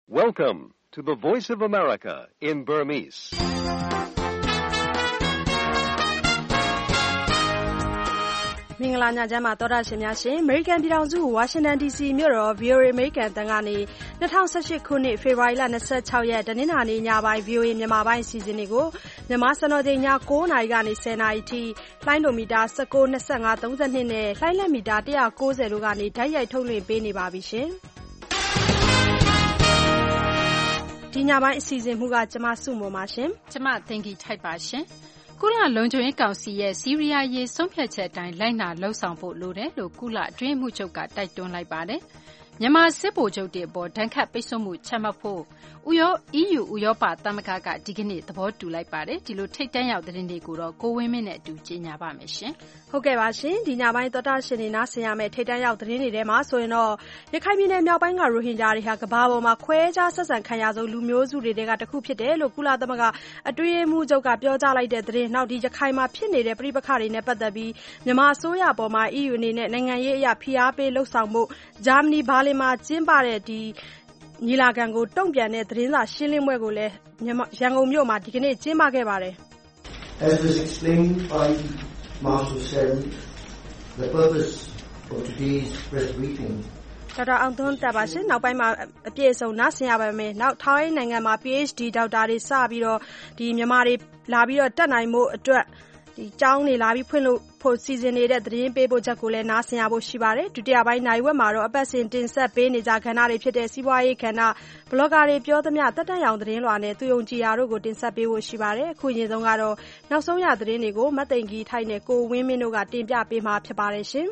Welcome to the Voice of America in Burmese. ။မင်္ဂလာညချမ်းပါသောတာရှင်များရှင် American ပြည်ထောင်စု Washington DC မြို့တော် VOA American တန်ကနေ2018ခုနှစ်ဖေဖော်ဝါရီလ26ရက်တနင်္လာနေ့ညပိုင်း VOA မြန်မာပိုင်းအစီအစဉ်တွေကိုမြန်မာစံတော်ချိန်ည9:00နာရီကနေ10:00နာရီထိလိုင်းဒိုမီတာ19 25 32နဲ့လိုင်းလက်မီတာ190တို့ကနေဓာတ်ရိုက်ထုတ်လွှင့်ပေးနေပါပြီရှင်။ဒီညပိုင်းအစီအစဉ်မှုကကျမစုမွန်ပါရှင်။ကျမသင်္ကီထိုက်ပါရှင်။ကုလလုံခြုံရေးကောင်စီရဲ့ဆီးရီးယားရေးဆုံးဖြတ်ချက်အတိုင်းလိုက်နာလှုံ့ဆော်ဖို့လိုတယ်လို့ကုလအတွင်းရေးမှူးချုပ်ကတိုက်တွန်းလိုက်ပါတယ်။မြန်မာစစ်ဗိုလ်ချုပ်တွေအပေါ်ဒဏ်ခတ်ပိတ်ဆို့မှုချမှတ်ဖို့EU ဥရောပသမဂ္ဂကဒီကနေ့သဘောတူလိုက်ပါတယ်။ဒီလိုထိပ်တန်းရောက်သတင်းတွေကိုတော့ကိုဝင်းမင်းနဲ့အတူကြေညာပါမယ်ရှင်။ဟုတ်ကဲ့ပါရှင်။ဒီညပိုင်းသောတာရှင်တွေနားဆင်ရမယ့်ထိပ်တန်းရောက်သတင်းတွေထဲမှာဆိုရင်တော့ရခိုင်ပြည်နယ်မြောက်ပိုင်းကရိုဟင်ဂျာတွေဟာကမ္ဘာပေါ်မှာခွဲခြားဆက်ဆံခံရဆုံးလူမျိုးစုတွေကတစ်ခုဖြစ်တယ်လို့ကုလသမဂ္ဂအတွင်းရေးမှူးချုပ်ကပြောကြားလိုက်တဲ့သတင်းနောက်ဒီရခိုင်မှာဖြစ်နေတဲ့ပြည်ပခါတွေနဲ့ပတ်သက်ပြီးမြန်မာအစိုးရပေါ်မှာ EU အနေနဲ့နိုင်ငံရေးအရာဖိအားပေးလှုပ်ဆောင်မှုဂျာမနီဘာလင်မှာကျင်းပတဲ့ဒီညီလာခံကိုတုံ့ပြန်တဲ့သတင်းစာရှင်းလင်းပွဲကိုလည်းရန်ကုန်မြို့မှာဒီကနေ့ကျင်းပခဲ့ပါတယ်။ As was explained by Marshal Sherry, the purpose of today's press briefing ဒေါက်တာအောင်သွန်းတက်ပါရှင်နောက်ပိုင်းမှာအပြည့်အစုံနားဆင်ရပါမယ်နောက်ထိုင်းနိုင်ငံမှာ PhD ဒေါက်တာတွေစပြီးတော့ဒီမြန်မာတွေလာပြီးတော့တက်နိုင်မှုအတွက်ဒီကျောင်းတွေလာပြီးဖွင့်လို့ဖို့စီစဉ်နေတဲ့သတင်းပေးပို့ချက်ကိုလည်းနားဆင်ရဖို့ရှိပါတယ်ဒုတိယပိုင်းနိုင်ဝက်မှာတော့အပတ်စဉ်တင်ဆက်ပေးနေကြကဏ္ဍတွေဖြစ်တဲ့စီးပွားရေးကဏ္ဍဘလော့ဂါတွေပြောသမျှတက်တက်ရောင်သတင်းလွှာနဲ့သူယုံကြည်ရာတို့ကိုတင်ဆက်ပေးဖို့ရှိပါတယ်အခုအရင်ဆုံးကတော့နောက်ဆုံးရသတင်းတွေကိုမတ်သိန်ကြီးထိုက်နဲ့ကိုဝင်းမင်းတို့ကတင်ပြပေးမှာဖြစ်ပါတယ်ရှင်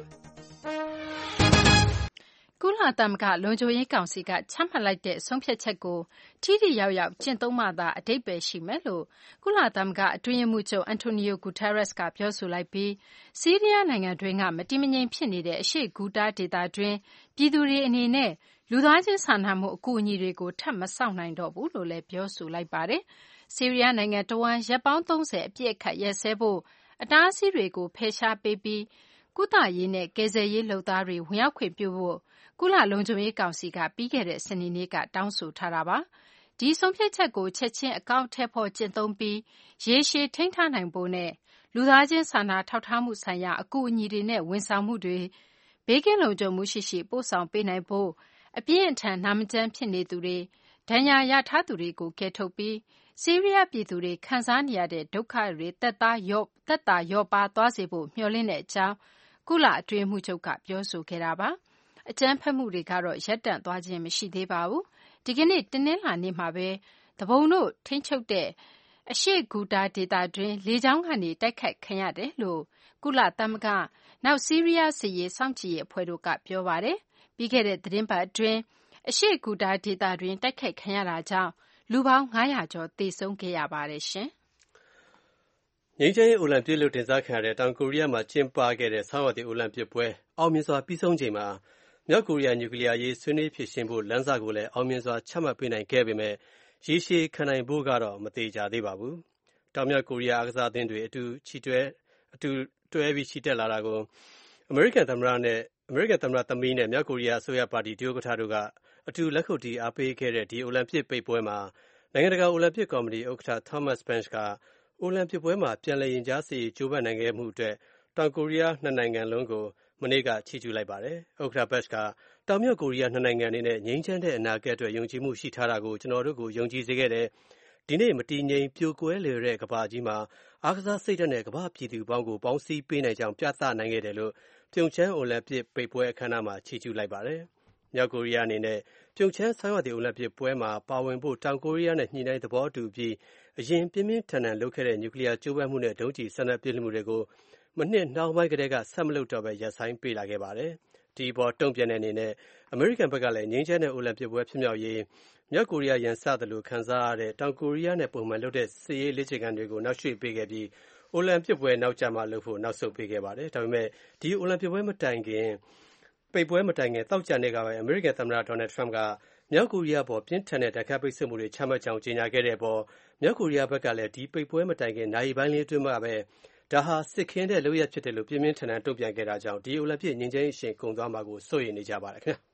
ကုလသမဂ္ဂလုံခြုံရေးကောင်စီကချမှတ်လိုက်တဲ့ဆုံးဖြတ်ချက်ကိုထိထိရောက်ရောက်ကျင့်သုံးမှသာအဓိပ္ပာယ်ရှိမယ်လို့ကုလသမဂ္ဂအတွင်းရေးမှူးချုပ်အန်တိုနီယိုဂူတာရက်စ်ကပြောဆိုလိုက်ပြီးဆီးရီးယားနိုင်ငံတွင်းကမတည်မငြိမ်ဖြစ်နေတဲ့အရှေ့ဂူတာဒေသတွင်းပြည်သူတွေအနေနဲ့လူသားချင်းစာနာမှုအကူအညီတွေကိုထပ်မစောင့်နိုင်တော့ဘူးလို့လည်းပြောဆိုလိုက်ပါတယ်။ဆီးရီးယားနိုင်ငံတဝန်းရက်ပေါင်း30အပြည့်အခတ်ရက်စဲဖို့အတားအဆီးတွေကိုဖယ်ရှားပေးပြီးကုသရေးနဲ့ကယ်ဆယ်ရေးလုပ်သားတွေဝင်ရောက်ခွင့်ပြုဖို့ကုလလုံခြုံရေးကောင်စီကပြီးခဲ့တဲ့စနေနေ့ကတောင်းဆိုထားတာပါ။ဒီဆုံးဖြတ်ချက်ကိုချက်ချင်းအကောင့်ထဲပေါ်ကျင့်သုံးပြီးရေရှည်ထိန်းထားနိုင်ဖို့နဲ့လူသားချင်းစာနာထောက်ထားမှုဆိုင်ရာအကူအညီတွေနဲ့ဝန်ဆောင်မှုတွေဘေးကင်းလုံခြုံမှုရှိရှိပို့ဆောင်ပေးနိုင်ဖို့အပြင်းအထန်နာမကျန်းဖြစ်နေသူတွေဒဏ်ရာရထားသူတွေကိုကယ်ထုတ်ပြီးဆီးရီးယားပြည်သူတွေခံစားနေရတဲ့ဒုက္ခတွေသက်သာလျော့ပါသွားစေဖို့မျှော်လင့်တဲ့အကြောင်းကုလအတွင်းမှုချုပ်ကပြောဆိုခဲ့တာပါ။အကြမ်းဖက်မှုတွေကတော့ရပ်တန့်သွားခြင်းမရှိသေးပါဘူး။ဒီကနေ့တနင်္လာနေ့မှာပဲတပုံတို့ထိန်းချုပ်တဲ့အရှေ့ဂူတာဒေသတွင်းလေကြောင်းကနေတိုက်ခိုက်ခံရတယ်လို့ကုလသမဂ္ဂနောက်ဆီးရီးယားစစ်ရေးစောင့်ကြည့်ရေးအဖွဲ့တို့ကပြောပါတယ်။ပြီးခဲ့တဲ့သတင်းပတ်အတွင်းအရှေ့ဂူတာဒေသတွင်းတိုက်ခိုက်ခံရတာကြောင့်လူပေါင်း900ကျော်သေဆုံးခဲ့ရပါတယ်ရှင်။ငြိမ်းချမ်းရေးအိုလံပစ်လို့တင်စားခံရတဲ့တောင်ကိုရီးယားမှာကျင်းပခဲ့တဲ့ဆောင်းရာသီအိုလံပစ်ပွဲအောင်မြင်စွာပြီးဆုံးချိန်မှာမြောက်ကိုရီးယားနျူကလ িয়ার ရေးဆွေးနွေးဖြေရှင်းဖို့လမ်းစကိုလည်းအောင်မြင်စွာချမှတ်ပေးနိုင်ခဲ့ပေမဲ့ရေရှည်ခံနိုင်ဖို့ကတော့မသေချာသေးပါဘူး။တောင်မြောက်ကိုရီးယားအားကစားအသင်းတွေအတူတွဲပြီးချီတက်လာတာကိုအမေရိကန်သမ္မတသမီးနဲ့မြောက်ကိုရီးယားအစိုးရပါတီဒုဥက္ကဋ္ဌတို့ကအတူလက်ခုပ်တီးအားပေးခဲ့တဲ့ဒီအိုလံပစ်ပိတ်ပွဲမှာနိုင်ငံတကာအိုလံပစ်ကော်မတီဥက္ကဋ္ဌ Thomas Bach ကအိုလံပစ်ပွဲမှာပြန်လည်ရင်ကြားစေရေးကြိုးပမ်းနိုင်ခဲ့မှုအတွက်တောင်ကိုရီးယားနှစ်နိုင်ငံလုံးကိုမနေ့ကချီးကျူးလိုက်ပါတယ်။ဥက္ကဋ္ဌ Bach ကတောင်မြောက်ကိုရီးယားနှစ်နိုင်ငံအနေနဲ့ငြိမ်းချမ်းတဲ့အနာဂတ်အတွက်ယုံကြည်မှုရှိထားတာကိုကျွန်တော်တို့ကိုယုံကြည်စေခဲ့တယ်။ဒီနေ့မတည်ငြိမ်ပြိုကွဲလျော်တဲ့ကမ္ဘာကြီးမှာအားကစားစိတ်ဓာတ်နဲ့ကမ္ဘာပြည်သူပေါင်းကိုပေါင်းစည်းပေးနိုင်ကြောင်းပြသနိုင်ခဲ့တယ်လို့ပြုံချမ်းအိုလံပစ်ပိတ်ပွဲအခမ်းအနားမှာချီးကျူးလိုက်ပါတယ်။မြောက်ကိုရီးယားအနေနဲ့ပြုံချမ်းဆောင်းရာသီအိုလံပစ်ပွဲမှာပါဝင်ဖို့တောင်ကိုရီးယားနဲ့ညှိနှိုင်းသဘောတူပြီးအရင်ပြင်းပြင်းထန်ထန်လုပ်ခဲ့တဲ့နျူကလ িয়ার ကြိုးပမ်းမှုနဲ့ဒုံးကျည်စမ်းသပ်ပစ်လွှတ်မှုတွေကိုမနှစ်နှောင်းပိုင်းကတည်းကဆက်မလုပ်တော့ဘဲရပ်ဆိုင်းပေးလာခဲ့ပါတယ်။ဒီပေါ်တုံ့ပြန်တဲ့အနေနဲ့အမေရိကန်ဘက်ကလည်းငြိမ်းချမ်းတဲ့အိုလံပစ်ပွဲဖြစ်မြောက်ရေးမြောက်ကိုရီးယားရန်စသလိုခံစားရတဲ့တောင်ကိုရီးယားနဲ့ပုံမှန်လုပ်တဲ့စစ်ရေးလေ့ကျင့်ခန်းတွေကိုနောက်ရွှေ့ပေးခဲ့ပြီးအိုလံပစ်ပွဲနောက်ကျမှလုပ်ဖို့နောက်ဆုတ်ပေးခဲ့ပါတယ်။ဒါပေမဲ့ဒီအိုလံပစ်ပွဲမတိုင်ခင်သောကြာနေ့ကပဲအမေရိကန်သမ္မတဒေါ်နယ်ထရမ့်ကမြောက်ကိုရီးယားပေါ်ပြင်းထန်တဲ့ဒဏ်ခတ်ပိတ်ဆို့မှုတွေချမှတ်ကြောင်းကြေညာခဲ့တဲ့အပေါ်မြောက်ကိုရီးယားဘက်ကလည်းဒီပိတ်ပွဲမတိုင်ခင်နာရီပိုင်းလေးအတွင်းမှာပဲဒါဟာစစ်ခင်းတဲ့လုပ်ရပ်ဖြစ်တယ်လို့ပြင်းပြင်းထန်ထန်တုံ့ပြန်ခဲ့တာကြောင့်ဒီအိုလံပစ်ငြိမ်းချမ်းရေးရှင်ကုန်သွားမှာကိုစိုးရိမ်နေကြပါတယ်ခင်ဗျာ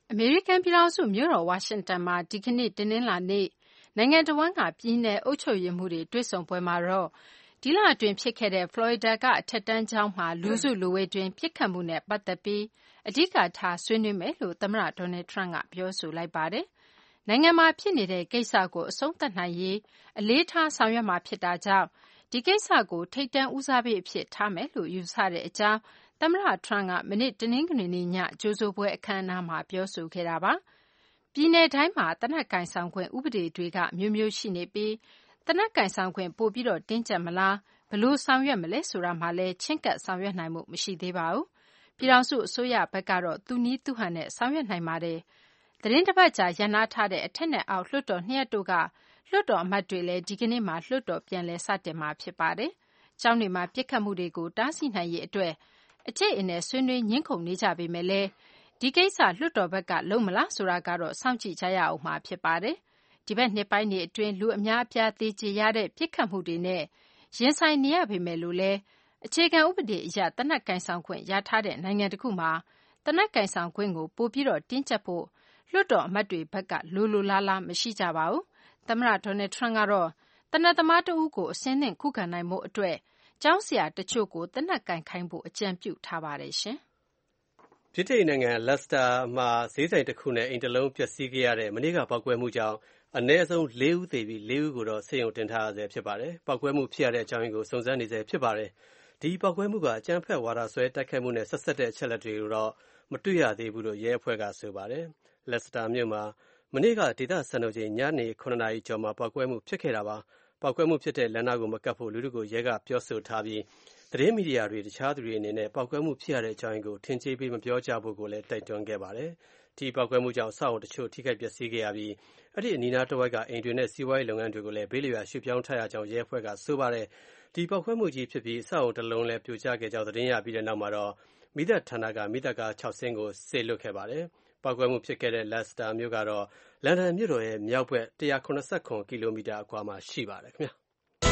အမေရိကန်ပြည်ထောင်စုမြို့တော်ဝါရှင်တန်မှာဒီကနေ့တင်းနှင်းလာနေ့နိုင်ငံတော်ဝန်ကပြည်내အုပ်ချုပ်ရေးမှုတွေတွေ့ဆုံပွဲမှာတော့ဒီလအတွင်းဖြစ်ခဲ့တဲ့ဖလော်ရီဒါကအထက်တန်းကျောင်းမှာလူစုလူဝေးတွင်ပြစ်ခတ်မှုနဲ့ပတ်သက်ပြီးအဓိကထားဆွေးနွေးမယ်လို့သမ္မတဒေါ်နယ်ထရန့်ကပြောဆိုလိုက်ပါတယ်။နိုင်ငံမှာဖြစ်နေတဲ့ကိစ္စကိုအဆုံးသတ်နိုင်ရေးအလေးထားဆောင်ရွက်မှာဖြစ်တာကြောင့်ဒီကိစ္စကိုထိပ်တန်းဦးစားပေးအဖြစ်ထားမယ်လို့ယူဆတဲ့အကြောင်းသမ္မတထရန့်ကမနေ့တနင်္ဂနွေနေ့ညကြိုဆိုပွဲအခမ်းအနားမှာပြောဆိုခဲ့တာပါ။ပြည်내တိုင်းမှာသေနတ်ကိုင်ဆောင်ခွင့်ဥပဒေတွေကအမျိုးမျိုးရှိနေပြီးသေနတ်ကိုင်ဆောင်ခွင့်ပိုပြီးတော့တင်းကျပ်မလားဘယ်လိုဆောင်ရွက်မလဲဆိုတာမှလည်းချင့်ကပ်ဆောင်ရွက်နိုင်မှုမရှိသေးပါဘူး။ပြည်ထောင်စုအစိုးရဘက်ကတော့သူနည်းသူဟန်နဲ့ဆောင်ရွက်နိုင်ပါတယ်။သတင်းတစ်ပတ်ကြာရပ်နားထားတဲ့အထက်နဲ့အောက်လွှတ်တော်နှစ်ရပ်တို့ကလွှတ်တော်အမတ်တွေလည်းဒီကနေ့မှလွှတ်တော်ပြန်လည်စတင်မှာဖြစ်ပါတယ်။ကျောင်းတွေမှာပြစ်ခတ်မှုတွေကိုတားဆီးနိုင်ရေးအတွက်အကျိတ်အနယ်ဆွေးနွေးငင်းခုန်နေကြပေမဲ့လည်းဒီကိစ္စလွှတ်တော်ဘက်ကလုံးမလားဆိုတာကတော့စောင့်ကြည့်ကြရအောင်မှာဖြစ်ပါတယ်။ဒီဘက်နှစ်ပိုင်းတွေအတွင်းလူအများအပြားသေကျေရတဲ့ပြစ်ခတ်မှုတွေနဲ့ရင်ဆိုင်နေရပေမဲ့လို့လည်းအခြေခံဥပဒေအရသေနတ်ကိုင်ဆောင်ခွင့်ရထားတဲ့နိုင်ငံတစ်ခုမှာသေနတ်ကိုင်ဆောင်ခွင့်ကိုပိုပြီးတော့တင်းကျပ်ဖို့လွှတ်တော်အမတ်တွေဘက်ကလိုလားမရှိကြပါဘူး။သမ္မတဒေါ်နယ်ထရန့်ကတော့သေနတ်သမားတဦးကိုအစင်းနဲ့ခုခံနိုင်မှုအတွက်ကျောင်းဆရာတချို့ကိုသေနတ်ကိုင်ခိုင်းဖို့အကြံပြုထားပါတယ်ရှင်။ဗြိတိန်နိုင်ငံလက်စတာမှာဈေးဆိုင်တစ်ခုနဲ့အိမ်တစ်လုံးပျက်စီးခဲ့ရတဲ့မနေ့ကပေါက်ကွဲမှုကြောင့်အနည်းဆုံး၄ဦးသေပြီး၄ဦးကိုတော့ဆေးရုံတင်ထားရဆဲဖြစ်ပါတယ်။ပေါက်ကွဲမှုဖြစ်ရတဲ့အကြောင်းရင်းကိုစုံစမ်းနေဆဲဖြစ်ပါတယ်။ဒီပေါက်ကွဲမှုကအကြမ်းဖက်ဝါဒစွဲတိုက်ခိုက်မှုနဲ့ဆက်စပ်တဲ့အချက်အလက်တွေကိုတော့မတွေ့ရသေးဘူးလို့ရဲအဖွဲ့ကဆိုပါတယ်။လက်စတာမြို့မှာမနေ့ကဒေသစံတော်ချိန်ညနေ9နာရီကျော်မှာပေါက်ကွဲမှုဖြစ်ခဲ့တာပါ။ပေါက်ကွဲမှုဖြစ်တဲ့လမ်းနာကိုမကပ်ဖို့လူထုကိုရဲကပြောဆိုထားပြီးသတင်းမီဒီယာတွေတခြားသူတွေအနေနဲ့ပေါက်ကွဲမှုဖြစ်ရတဲ့အကြောင်းရင်းကိုထင်ကြေးပေးမပြောကြဖို့ကိုလည်းတိုက်တွန်းခဲ့ပါတယ်။ဒီပေါက်ကွဲမှုကြောင့်အဆောက်အအုံတချို့ထိခိုက်ပျက်စီးခဲ့ရပြီးအဲ့ဒီအနီးနားတစ်ဝိုက်ကအိမ်တွေနဲ့စီးပွားရေးလုပ်ငန်းတွေကိုလည်းဘေးလွတ်ရာရွှေ့ပြောင်းထားရကြောင်းရဲအဖွဲ့ကဆိုပါတယ်။ဒီပေါက်ကွဲမှုကြီးဖြစ်ပြီးအဆောက်အအုံတစ်လုံးလည်းပြိုကျခဲ့ကြောင်းသတင်းရပြီးတဲ့နောက်မှာတော့မီးသတ်ဌာနကမီးသတ်ကား6စင်းကိုစေလွှတ်ခဲ့ပါတယ်။ပေါက်ကွဲမှုဖြစ်ခဲ့တဲ့လက်စတာမြို့ကတော့လန်ဒန်မြို့တော်ရဲ့မြောက်ဘက်189ကီလိုမီတာအကွာမှာရှိပါတယ်ခင်ဗျာ။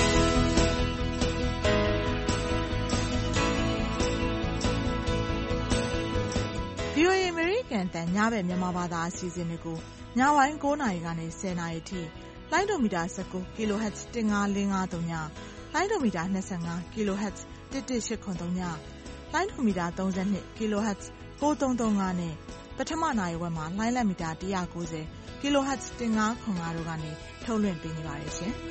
VOA အမေရိကန်တန်ညဘက်မြန်မာဘာသာအစီအစဉ်တွေကိုညပိုင်း9နာရီကနေ10နာရီထိလိုင်းဒိုမီတာ19 kHz 15553ညလိုင်းဒိုမီတာ25 kHz 11883ညလိုင်းဒိုမီတာ32 kHz 9335နဲ့ပထမနာရီဝက်မှာလိုင်းလက်မီတာ190 kHz 1505တို့ကနေထုတ်လွှင့်ပေးနေပါတယ်ရှင်။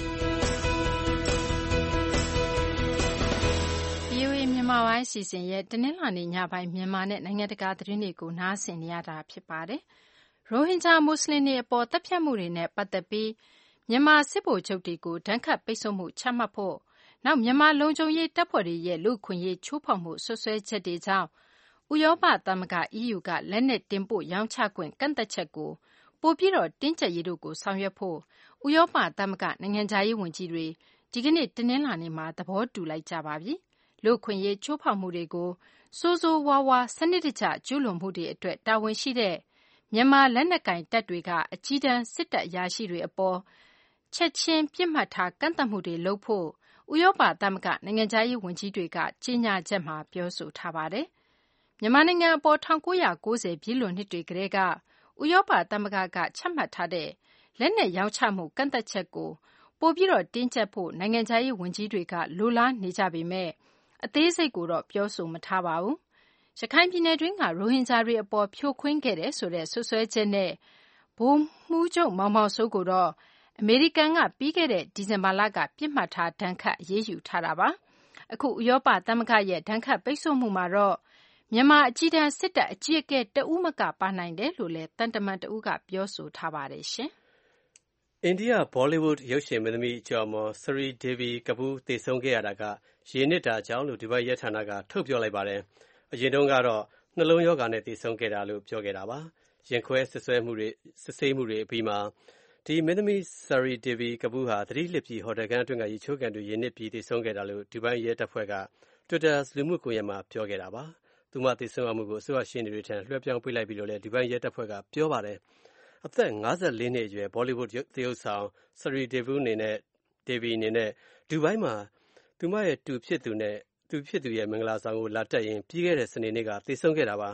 VOA မြန်မာပိုင်းစီစဉ်ရဲ့တနင်္လာနေ့ညပိုင်းမြန်မာနဲ့နိုင်ငံတကာသတင်းတွေကိုနားဆင်နေရတာဖြစ်ပါတယ်။ရိုဟင်ဂျာမွတ်စလင်တွေအပေါ်တပ်ဖြတ်မှုတွေနဲ့ပတ်သက်ပြီးမြန်မာစစ်ဗိုလ်ချုပ်တွေကိုဒဏ်ခတ်ပိတ်ဆို့မှုချမှတ်ဖို့နောက်မြန်မာလုံခြုံရေးတပ်ဖွဲ့တွေရဲ့လူ့အခွင့်အရေးချိုးဖောက်မှုဆွဆွဲချက်တွေကြောင့်ဥရောပသမဂ္ဂ EU ကလက်နက်တင်ပို့ရောင်းချခွင့်ကန့်သတ်ချက်ကိုပိုပြီးတော့တင်းကျပ်ရေးတို့ကိုဆောင်ရွက်ဖို့ဥရောပသမဂ္ဂနိုင်ငံခြားရေးဝန်ကြီးတွေဒီကနေ့တနင်္လာနေ့မှာသဘောတူလိုက်ကြပါပြီ။လူ့အခွင့်အရေးချိုးဖောက်မှုတွေကိုဆိုးဆိုးဝါးဝါးစနစ်တကျကျူးလွန်မှုတွေအတွက်တာဝန်ရှိတဲ့မြန်မာလက်နက်ကိုင်တပ်တွေကအကြီးတန်းစစ်တပ်အရာရှိတွေအပေါ်ချက်ချင်းပြစ်မှတ်ထားကန့်သတ်မှုတွေလုပ်ဖို့ဥရောပသမဂ္ဂနိုင်ငံခြားရေးဝန်ကြီးတွေကကြေညာချက်မှာပြောဆိုထားပါတယ်။မြန်မာနိုင်ငံအပေါ်1990ပြည့်လွန်နှစ်တွေကတည်းကဥရောပသမဂ္ဂကချမှတ်ထားတဲ့လက်နက်ရောင်းချမှုကန့်သတ်ချက်ကိုပိုပြီးတော့တင်းကျပ်ဖို့နိုင်ငံခြားရေးဝန်ကြီးတွေကလိုလားနေကြပေမဲ့အသေးစိတ်ကိုတော့ပြောဆိုမထားပါဘူး။ရခိုင်ပြည်နယ်တွင်းကရိုဟင်ဂျာတွေအပေါ်ဖြိုခွင်းခဲ့တယ်ဆိုတဲ့ဆွဆွဲချက်နဲ့ဗိုလ်မှူးချုပ်မောင်မောင်စိုးကိုတော့အမေရိကန်ကပြီးခဲ့တဲ့ဒီဇင်ဘာလကပြစ်မှတ်ထားဒဏ်ခတ်အရေးယူထားတာပါ။အခုဥရောပသမဂ္ဂရဲ့ဒဏ်ခတ်ပိတ်ဆို့မှုမှာတော့မြန်မာအကြီးတန်းစစ်တပ်အကြီးအကဲတဦးမကပါနိုင်တယ်လို့လည်းတန်တမန်တဦးကပြောဆိုထားပါတယ်ရှင်။အိန္ဒိယဘောလီဝုဒ်ရုပ်ရှင်မင်းသမီးကျော်မော်စရီဒေဗီကပူးသေဆုံးခဲ့ရတာကရေနစ်တာကြောင့်လို့ဒီဘက်ရဲဌာနကထုတ်ပြောလိုက်ပါတယ်။အရင်တုန်းကတော့နှလုံးရောဂါနဲ့သေဆုံးခဲ့တာလို့ပြောခဲ့တာပါ။ရင်ခွဲစစ်ဆေးမှုတွေအပြီးမှာဒီမင်းသမီးစရီဒေဗီကပူးဟာသတိလစ်ပြီးဟိုတယ်ကန်အတွင်းကရေချိုးကန်တွေရေနစ်ပြီးသေဆုံးခဲ့တာလို့ဒီဘက်ရဲတပ်ဖွဲ့က Twitter လူမှုကွန်ရက်မှာပြောခဲ့တာပါ။သူမသေဆုံးမှုကိုအစိုးရရှင်းနေတွေထံလွှဲပြောင်းပေးလိုက်ပြီလို့လည်းဒီဘက်ရဲတပ်ဖွဲ့ကပြောပါတယ်။အသက်54နှစ်အရွယ်ဘောလီဝုဒ်သရုပ်ဆောင်စရီဒေဗီအနေနဲ့ဒူဘိုင်းမှာသူမရဲ့သူဖြစ်သူရဲ့မင်္ဂလာဆောင်ကိုလာတက်ရင်ပြီးခဲ့တဲ့စနေနေ့ကသေဆုံးခဲ့တာပါ။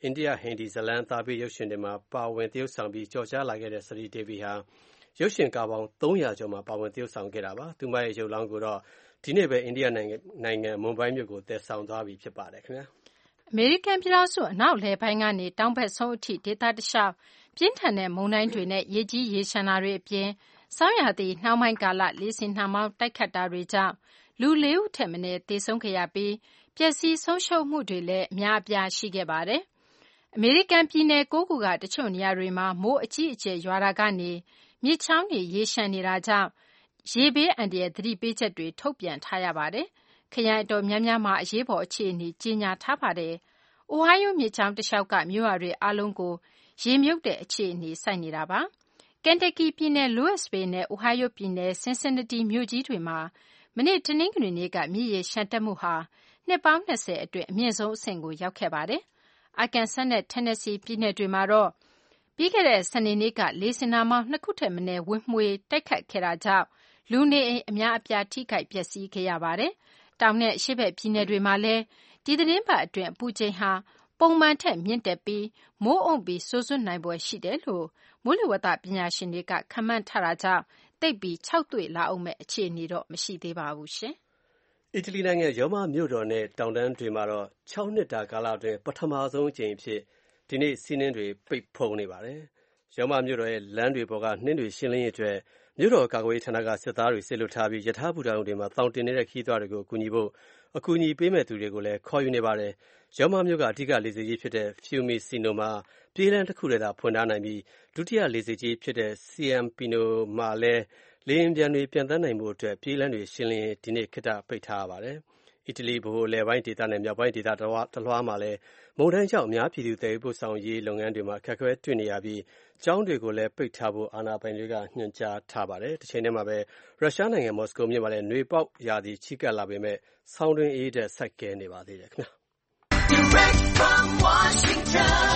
အိန္ဒိယဟင်ဒီဇလန်သားပြီးရုပ်ရှင်တွေမှာပါဝင်သရုပ်ဆောင်ပြီးကြော်ကြားလာခဲ့တဲ့ Sri Devi ဟာရုပ်ရှင်ကားပေါင်း300ကျော်မှာပါဝင်သရုပ်ဆောင်ခဲ့တာပါသူမရဲ့ရုပ်လောင်းကိုတော့ဒီနေ့ပဲအိန္ဒိယနိုင်ငံမွန်ဘိုင်းမြို့ကိုသယ်ဆောင်သွားပြီဖြစ်ပါတယ်ခင်ဗျာအမေရိကန်ပြည်ထောင်စုအနောက်လယ်ပိုင်းကနေတောင်ဘက်ဆုံးအထိဒေသတလျှောက်ပြင်းထန်တဲ့မုန်တိုင်းတွေနဲ့ရေကြီးရေရှမ်းတာတွေအပြင်ဆောင်းရာသီနှောင်းပိုင်းကာလလေဆင်နှာမောင်းတိုက်ခတ်တာတွေကြောင့်လူ4ဦးထက်မနည်းသေဆုံးခဲ့ရပြီးပျက်စီးဆုံးရှုံးမှုတွေလည်းအများအပြားရှိခဲ့ပါတယ်။အမေရိကန်ပြည်နယ်9ခုကတချို့နေရာတွေမှာမိုးအကြီးအကျယ်ရွာတာကနေမြစ်ချောင်းတွေရေရှမ်းနေတာကြောင့်ရေဘေးအန္တရာယ်သတိပေးချက်တွေထုတ်ပြန်ထားရပါတယ်။ခရိုင်တော်များများမှာအရေးပေါ်အခြေအနေကြီးညာထားပါတယ်။အိုဟိုင်းယိုမြစ်ချောင်းတစ်လျှောက်ကမြို့ရွာတွေအားလုံးကိုရေမြုပ်တဲ့အခြေအနေဆိုက်နေတာပါ။ကန်တက်ကီပြည်နယ် Louisville နဲ့ Ohio ပြည်နယ် Cincinnati မြို့ကြီးတွေမှာမနေ့တနင်္ဂနွေနေ့ကမြစ်ရေရှမ်းတက်မှုဟာနှစ်ပေါင်း20အတွင်းအမြင့်ဆုံးအဆင့်ကိုရောက်ခဲ့ပါတယ်။ Arkansas နဲ့ Tennessee ပြည်နယ်တွေမှာတော့ပြီးခဲ့တဲ့စနေနေ့ကလေဆင်နှာမောင်း2ခုထက်မနည်းဝင်မွှေတိုက်ခတ်ခဲ့တာကြောင့်လူနေအိမ်အများအပြားထိခိုက်ပျက်စီးခဲ့ရပါတယ်။တောင်နဲ့အရှေ့ဘက်ပြည်နယ်တွေမှာလည်းဒီသတင်းပတ်အတွင်းအပူချိန်ဟာပုံမှန်ထက်မြင့်တက်ပြီးမိုးအုံပြီးစိုစွတ်နိုင်ပွဲရှိတယ်လို့မိုးလေဝသပညာရှင်တွေကခန့်မှန်းထားတာကြောင့်တိတ်ပြီး6တွေ့လာအောင်မဲ့အခြေအနေတော့မရှိသေးပါဘူးရှင်။အီတလီနိုင်ငံရောမမြို့တော်နဲ့တောင်တန်းတွေမှာတော့6နှစ်တာကာလအတွင်းပထမဆုံးအကြိမ်ဖြစ်ဒီနေ့စီးနှင်းတွေပိတ်ဖုံးနေပါတယ်။ရောမမြို့တော်ရဲ့လမ်းတွေပေါ်ကနှင်းတွေရှင်းလင်းရေးအတွက်မြို့တော်ကာကွယ်ရေးဌာနကစစ်သားတွေစစ်လွတ်ထားပြီးယထာဘူတာတွေမှာတောင်တင်နေတဲ့ခီးသွွားတွေကိုအကူအညီပေးမဲ့သူတွေကိုလည်းခေါ်ယူနေပါတယ်။ရောမမြို့ကအဓိကလေဆိပ်ကြီးဖြစ်တဲ့ Fiumicino မှာပြေးလမ်းတစ်ခုတည်းသာဖွင့်ထားနိုင်ပြီးဒုတိယလေဆိပ်ကြီးဖြစ်တဲ့ Ciampino မှာလည်းလေယာဉ်ပျံတွေပျံသန်းနိုင်မှုအတွက်ပြေးလမ်းတွေရှင်းလင်းဒီနေ့ခေတ္တပိတ်ထားရပါတယ်။အီတလီဗဟိုအလယ်ပိုင်းဒေသနဲ့မြောက်ပိုင်းဒေသတလွှားမှာလည်းမုန်တိုင်းကြောင့်အများပြည်သူသယ်ယူပို့ဆောင်ရေးလုပ်ငန်းတွေမှာအခက်အခဲတွေ့နေရပြီးကျောင်းတွေကိုလည်းပိတ်ထားဖို့အာဏာပိုင်တွေကညွှန်ကြားထားပါတယ်။တစ်ချိန်တည်းမှာပဲရုရှားနိုင်ငံမော်စကိုမြို့မှာလည်းနှွေပေါက်ရာသီချီကပ်လာပေမဲ့ဆောင်းတွင်းအေးတဲ့ဆက်ကဲနေပါသေးတယ်ခင်ဗျာ။ Direct from Washington,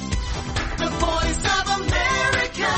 the Voice of America,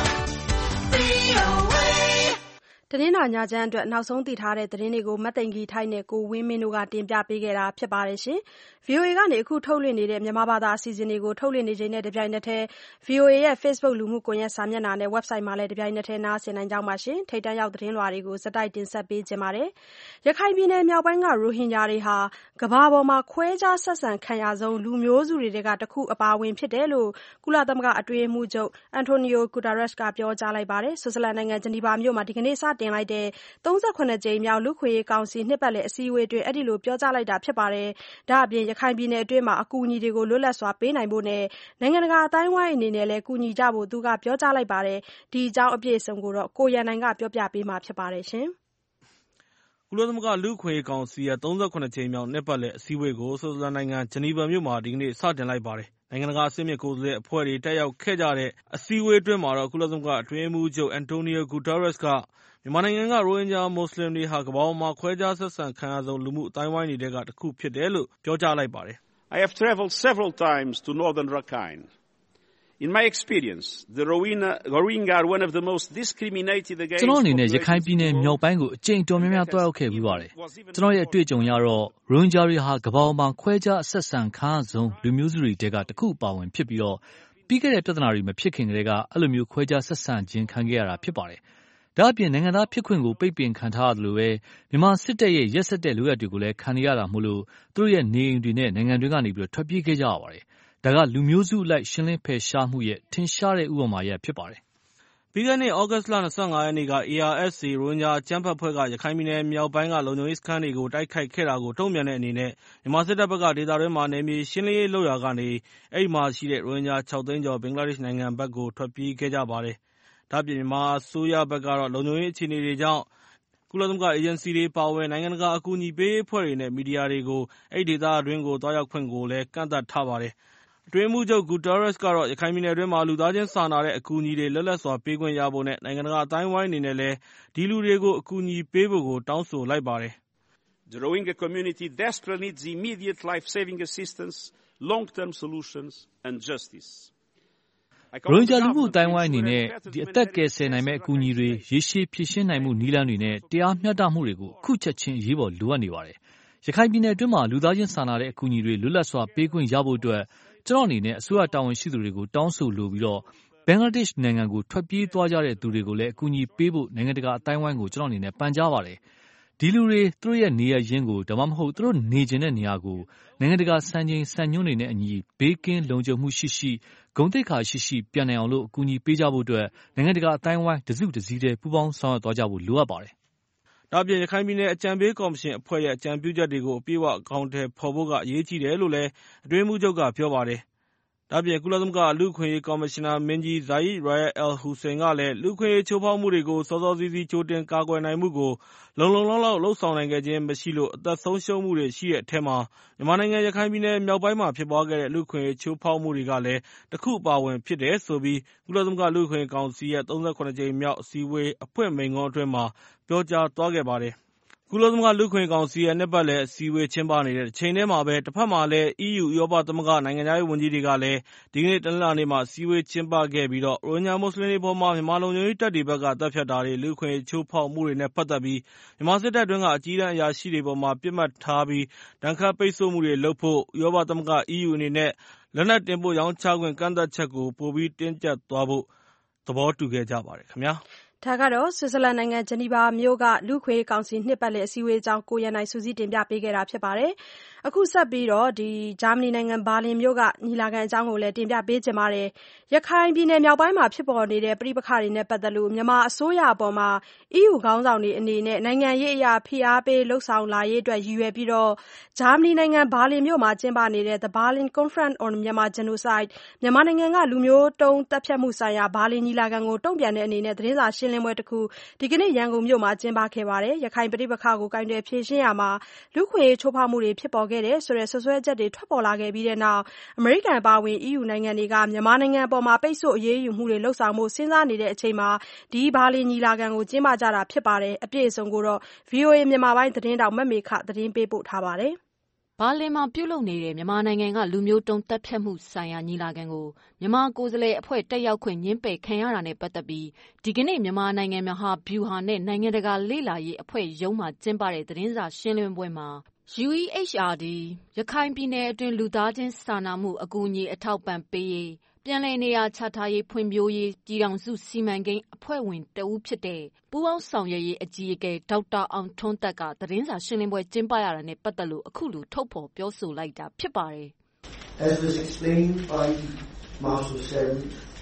VOA သတင်းတော်ညချမ်းအတွက်နောက်ဆုံးသိထားတဲ့သတင်းတွေကိုမတ်သိင်္ဂီထိုက်နဲ့ကိုဝင်းမင်းတို့ကတင်ပြပေးခဲ့တာဖြစ်ပါတယ်ရှင်။ VOA ကနေအခုထုတ်လွှင့်နေတဲ့မြန်မာဘာသာအစီအစဉ်တွေကိုထုတ်လွှင့်နေချိန်နဲ့တပြိုင်နက်တည်း VOA ရဲ့ Facebook လူမှုကွန်ရက်စာမျက်နှာနဲ့ website မှာလည်းတပြိုင်နက်တည်းနားဆင်နိုင်ကြပါရှင်။ထိပ်တန်းရောက်သတင်းလွှာတွေကိုစတိုက်တင်ဆက်ပေးခြင်းပါတယ်။ရခိုင်ပြည်နယ်မြောက်ပိုင်းကရိုဟင်ဂျာတွေဟာကမ္ဘာပေါ်မှာခွဲခြားဆက်ဆံခံရဆုံးလူမျိုးစုတွေကတခုအပါအဝင်ဖြစ်တယ်လို့ကုလသမဂ္ဂအတွင်းရေးမှူးချုပ် Antonio Guterres ကပြောကြားလိုက်ပါတယ်။ဆွစ်ဇာလန်နိုင်ငံဂျနီဗာမြို့မှာဒီကနေ့စတင်လိုက်တဲ့38ကြိမ်မြောက်လူ့အခွင့်အရေးကောင်စီနှစ်ပတ်လည်အစည်းအဝေးအတွင်းအဲဒီလိုပြောကြားလိုက်တာဖြစ်ပါတယ်။ဒါ့အပြင်ရခိုင်ပြည်နယ်အတွင်းမှာအကူအညီတွေကိုလွတ်လပ်စွာပေးနိုင်ဖို့နဲ့နိုင်ငံတကာအတိုင်းအဝိုင်းအနေနဲ့လည်းကူညီကြဖို့သူကပြောကြားလိုက်ပါတယ်။ဒီအကြောင်းအပြည့်အစုံကိုတော့ကိုရန်နိုင်ကပြောပြပေးမှာဖြစ်ပါတယ်ရှင်။ကုလသမဂ္ဂလူ့အခွင့်အရေးကောင်စီရဲ့38ကြိမ်မြောက်နှစ်ပတ်လည်အစည်းအဝေးကိုဆွစ်ဇာလန်နိုင်ငံဂျနီဗာမြို့မှာဒီကနေ့စတင်လိုက်ပါတယ်။နိုင်ငံတကာအဆင့်မြင့်ကိုယ်စားလှယ်အဖွဲ့တွေတက်ရောက်ခဲ့ကြတဲ့အစည်းအဝေးအတွင်းမှာတော့ကုလသမဂ္ဂအတွင်းရေးမှူးချုပ် Antonio Guterres ကမြန်မာနိုင်ငံကရိုဟင်ဂျာမွတ်စလင်တွေဟာကမ္ဘာပေါ်မှာခွဲခြားဆက်ဆံခံရဆုံးလူမှုအသိုင်းအဝိုင်းတွေထဲကတစ်ခုဖြစ်တယ်လို့ပြောကြားလိုက်ပါတယ်။ I have traveled several times to northern Rakhine. In my experience, the Rohingya are one of the most discriminated against. ကျွန်တော်အနေနဲ့ရခိုင်ပြည်နယ်မြောက်ပိုင်းကိုအကြိမ်တော်များများတွားရောက်ခဲ့ပြီးပါတယ်။ကျွန်တော်ရဲ့အတွေ့အကြုံအရတော့ရိုဟင်ဂျာတွေဟာကမ္ဘာပေါ်မှာခွဲခြားဆက်ဆံခံရဆုံးလူမျိုးစုတွေထဲကတစ်ခုအပါအဝင်ဖြစ်ပြီးတော့ပြီးခဲ့တဲ့ပြဿနာတွေမဖြစ်ခင်ကတည်းကအဲ့လိုမျိုးခွဲခြားဆက်ဆံခြင်းခံခဲ့ရတာဖြစ်ပါတယ်။ဒါ့အပြင်နိုင်ငံသားဖြစ်ခွင့်ကိုပိတ်ပင်ခံထားရသလိုပဲမြန်မာစစ်တပ်ရဲ့ရက်စက်တဲ့လုပ်ရပ်တွေကိုလည်းခံရတာမို့လို့သူတို့ရဲ့နေအိမ်တွေနဲ့နိုင်ငံတွေကနေပြီးထွက်ပြေးခဲ့ကြရပါတယ်။ဒါကလူမျိုးစုအလိုက်ရှင်းလင်းဖယ်ရှားမှုရဲ့ထင်ရှားတဲ့ဥပမာရပ်ဖြစ်ပါတယ်။ပြီးခဲ့တဲ့ဩဂတ်စ်လ25ရက်နေ့က ARSA ရိုဟင်ဂျာအကြမ်းဖက်အဖွဲ့ကရခိုင်ပြည်နယ်မြောက်ပိုင်းကလုံခြုံရေးစခန်းတွေကိုတိုက်ခိုက်ခဲ့တာကိုတုံ့ပြန်တဲ့အနေနဲ့မြန်မာစစ်တပ်ဘက်ကဒေသတွင်းမှာနယ်မြေရှင်းလင်းရေးလုပ်ရာကနေအဲ့ဒီမှာရှိတဲ့ရိုဟင်ဂျာ6သိန်းကျော်ဘင်္ဂလားဒေ့ရှ်နိုင်ငံဘက်ကိုထွက်ပြေးခဲ့ကြပါတယ်။ဒါ့အပြင်မြန်မာအစိုးရဘက်ကတော့လုံခြုံရေးအခြေအနေတွေကြောင့်ကုလသမဂ္ဂအေဂျင်စီတွေပါဝင်နိုင်ငံတကာအကူအညီပေးအဖွဲ့တွေနဲ့မီဒီယာတွေကိုအဲ့ဒီဒေသအတွင်းကိုသွားရောက်ခွင့်ကိုလည်းကန့်သတ်ထားပါတယ်။အတွင်းမှုချုပ် Guterres ကတော့ရခိုင်ပြည်နယ်အတွင်းမှာလူသားချင်းစာနာတဲ့အကူအညီတွေလွတ်လပ်စွာပေးခွင့်ရဖို့နဲ့နိုင်ငံတကာအတိုင်းဝိုင်းအနေနဲ့လည်းဒီလူတွေကိုအကူအညီပေးဖို့ကိုတောင်းဆိုလိုက်ပါတယ်။ The Rohingya community desperately needs immediate life-saving assistance, long-term solutions and justice. ရိုဟင်ဂျာလူမှုအတိုင်းဝိုင်းအနေနဲ့ဒီအသက်ကယ်ဆယ်နိုင်မဲ့အကူအညီတွေရေရှည်ဖြည့်ရှင်းနိုင်မှုနည်းလမ်းတွေနဲ့တရားမျှတမှုတွေကိုအခုချက်ချင်းအရေးပေါ်လိုအပ်နေပါတယ်။ရခိုင်ပြည်နယ်အတွင်းမှာလူသားချင်းစာနာတဲ့အကူအညီတွေလွတ်လပ်စွာပေးခွင့်ရဖို့အတွက်ကျွန်တော်အနေနဲ့အစိုးရတာဝန်ရှိသူတွေကိုတောင်းဆိုလိုပြီးဘင်္ဂလားဒေ့ရှ်နိုင်ငံကိုထွက်ပြေးသွားကြတဲ့သူတွေကိုလည်းအကူအညီပေးဖို့နိုင်ငံတကာအတိုင်းအဝိုင်းကိုကျွန်တော်အနေနဲ့ပန်ကြားပါတယ်။ဒီလူတွေသူတို့ရဲ့နေရာရင်းကိုဒါမှမဟုတ်သူတို့နေကျင်တဲ့နေရာကိုနိုင်ငံတကာစံချိန်စံညွှန်းတွေနဲ့အညီဘေးကင်းလုံခြုံမှုရှိဂုဏ်သိက္ခာရှိပြန်နိုင်အောင်လို့အကူအညီပေးကြဖို့အတွက်နိုင်ငံတကာအတိုင်းအဝိုင်းတစုတစည်းတည်းပူးပေါင်းဆောင်ရွက်သွားကြဖို့လိုအပ်ပါတယ်။ဒါ့အပြင်ရခိုင်ပြည်နယ်အကြံပေးကော်မရှင်အဖွဲ့ရဲ့အကြံပြုချက်တွေကိုအပြည့်အဝအကောင်အထည်ဖော်ဖို့ကအရေးကြီးတယ်လို့လည်းအတွင်းရေးမှူးချုပ်ကပြောပါတယ်။ဒါ့အပြင်ကုလသမဂ္ဂလူ့အခွင့်အရေးကော်မရှင်နာမင်းကြီး Zeid Ra'ad al-Hussein ကလည်းလူ့အခွင့်အရေးချိုးဖောက်မှုတွေကိုစောစောစီးစီးကြိုတင်ကာကွယ်နိုင်မှုကိုလုံလုံလောက်လောက်လုပ်ဆောင်နိုင်ခဲ့ခြင်းမရှိလို့အသက်ဆုံးရှုံးမှုတွေရှိတဲ့အထဲမှာမြန်မာနိုင်ငံရခိုင်ပြည်နယ်မြောက်ပိုင်းမှာဖြစ်ပွားခဲ့တဲ့လူ့အခွင့်အရေးချိုးဖောက်မှုတွေကလည်းတစ်ခုအပါအဝင်ဖြစ်တယ်ဆိုပြီးကုလသမဂ္ဂလူ့အခွင့်အရေးကောင်စီရဲ့37ကြိမ်မြောက်အစည်းအဝေးအဖွင့်မိန့်ခွန်းအတွင်းမှာပြောကြားသွားခဲ့ပါတယ်။ကုလသမဂ္ဂလူ့အခွင့်အရေးကောင်စီရဲ့နှစ်ပတ်လည်အစည်းအဝေးကျင်းပနေတဲ့တစ်ချိန်တည်းမှာပဲတစ်ဖက်မှာလည်း EU ဥရောပသမဂ္ဂနိုင်ငံခြားရေးဝန်ကြီးတွေကလည်းဒီကနေ့တနင်္လာနေ့မှာအစည်းအဝေးကျင်းပခဲ့ပြီးရိုဟင်ဂျာမွတ်စလင်တွေအပေါ်မြန်မာလုံခြုံရေးတပ်တွေဘက်ကတပ်ဖြတ်တာတွေလူ့အခွင့်အရေးချိုးဖောက်မှုတွေနဲ့ပတ်သက်ပြီးမြန်မာစစ်တပ်အတွင်းကအကြီးတန်းအရာရှိတွေအပေါ်ပစ်မှတ်ထားပြီးဒဏ်ခတ်ပိတ်ဆို့မှုတွေလုပ်ဖို့ဥရောပသမဂ္ဂ EU အနေနဲ့လက်နက်တင်ပို့ရောင်းချခွင့်ကန့်သတ်ချက်ကိုပိုပြီးတင်းကျပ်သွားဖို့သဘောတူခဲ့ကြပါတယ်ခင်ဗျာ။ဒါကတော့ဆွစ်ဇာလန်နိုင်ငံဂျနီဗာမြို့ကလူ့အခွင့်အရေးကောင်စီနှစ်ပတ်လည်အစည်းအဝေးအကြောင်းကိုရန်နိုင်စုစည်းတင်ပြပေးခဲ့တာဖြစ်ပါတယ်။အခုဆက်ပြီးဂျာမနီနိုင်ငံဘာလင်မြို့ကညီလာခံအကြောင်းကိုလည်းတင်ပြပေးချင်ပါတယ်။ရခိုင်ပြည်နယ်မြောက်ပိုင်းမှာဖြစ်ပေါ်နေတဲ့ပဋိပက္ခတွေနဲ့ပတ်သက်လို့မြန်မာအစိုးရအပေါ် EU ခေါင်းဆောင်တွေအနေနဲ့နိုင်ငံရေးအရဖိအားပေးလုပ်ဆောင်လာရေးအတွက်ရည်ရွယ်ပြီးဂျာမနီနိုင်ငံဘာလင်မြို့မှာကျင်းပနေတဲ့ The Berlin Conference on Myanmar Genocide မြန်မာနိုင်ငံကလူမျိုးတုန်းသတ်ဖြတ်မှုဆိုင်ရာဘာလင်ညီလာခံကိုတုံ့ပြန်တဲ့အနေနဲ့သတင်းစာရှင်းလင်းပွဲတစ်ခုဒီကနေ့ရန်ကုန်မြို့မှာကျင်းပခဲ့ပါတယ်။ရခိုင်ပဋိပက္ခကိုကိုင်တွယ်ဖြေရှင်းရာမှာလူ့အခွင့်အရေးချိုးဖောက်မှုတွေဖြစ်ပေါ်ခဲ့တယ်ဆိုတဲ့စွပ်စွဲချက်တွေထွက်ပေါ်လာခဲ့ပြီးတဲ့နောက်အမေရိကန်အပါအဝင် EU နိုင်ငံတွေကမြန်မာနိုင်ငံအပေါ်ပိတ်ဆို့အရေးယူမှုတွေလုပ်ဆောင်ဖို့စဉ်းစားနေတဲ့အချိန်မှာဒီဘာလင်ညီလာခံကိုကျင်းပကြတာဖြစ်ပါတယ်။အပြည့်အစုံကိုတော့ VOA မြန်မာပိုင်းသတင်းထောက်မမေခသတင်းပေးပို့ထားပါတယ်။ဘာလင်မှာပြုလုပ်နေတဲ့မြန်မာနိုင်ငံကလူမျိုးတုန်းသတ်ဖြတ်မှုဆိုင်ရာညီလာခံကိုမြန်မာကိုယ်စားလှယ်အဖွဲ့တက်ရောက်ခွင့်ငြင်းပယ်ခံရတာနဲ့ပတ်သက်ပြီးဒီကနေ့မြန်မာနိုင်ငံမဟာဗျူဟာနဲ့နိုင်ငံတကာလေ့လာရေးအဖွဲ့ရုံးမှာကျင်းပတဲ့သတင်းစာရှင်းလင်းပွဲမှာ UEHRD ရခိုင်ပြည်နယ်အတွင်းလူသားချင်းစာနာမှုအကူအညီအထောက်ပံ့ပေးရေးပြန်လည်နေရာချထားရေးဖွံ့ဖြိုးရေးပြည်ထောင်စုစီမံကိန်းအဖွဲ့ဝင်တဦးဖြစ်တဲ့ပူးပေါင်းဆောင်ရွက်ရေးအကြီးအကဲဒေါက်တာအောင်ထွန်းသက်ကသတင်းစာရှင်းလင်းပွဲကျင်းပရတာနဲ့ပတ်သက်လို့အခုလိုထုတ်ဖော်ပြောဆိုလိုက်တာဖြစ်ပါတယ်။ As was explained by Marshal Sherry,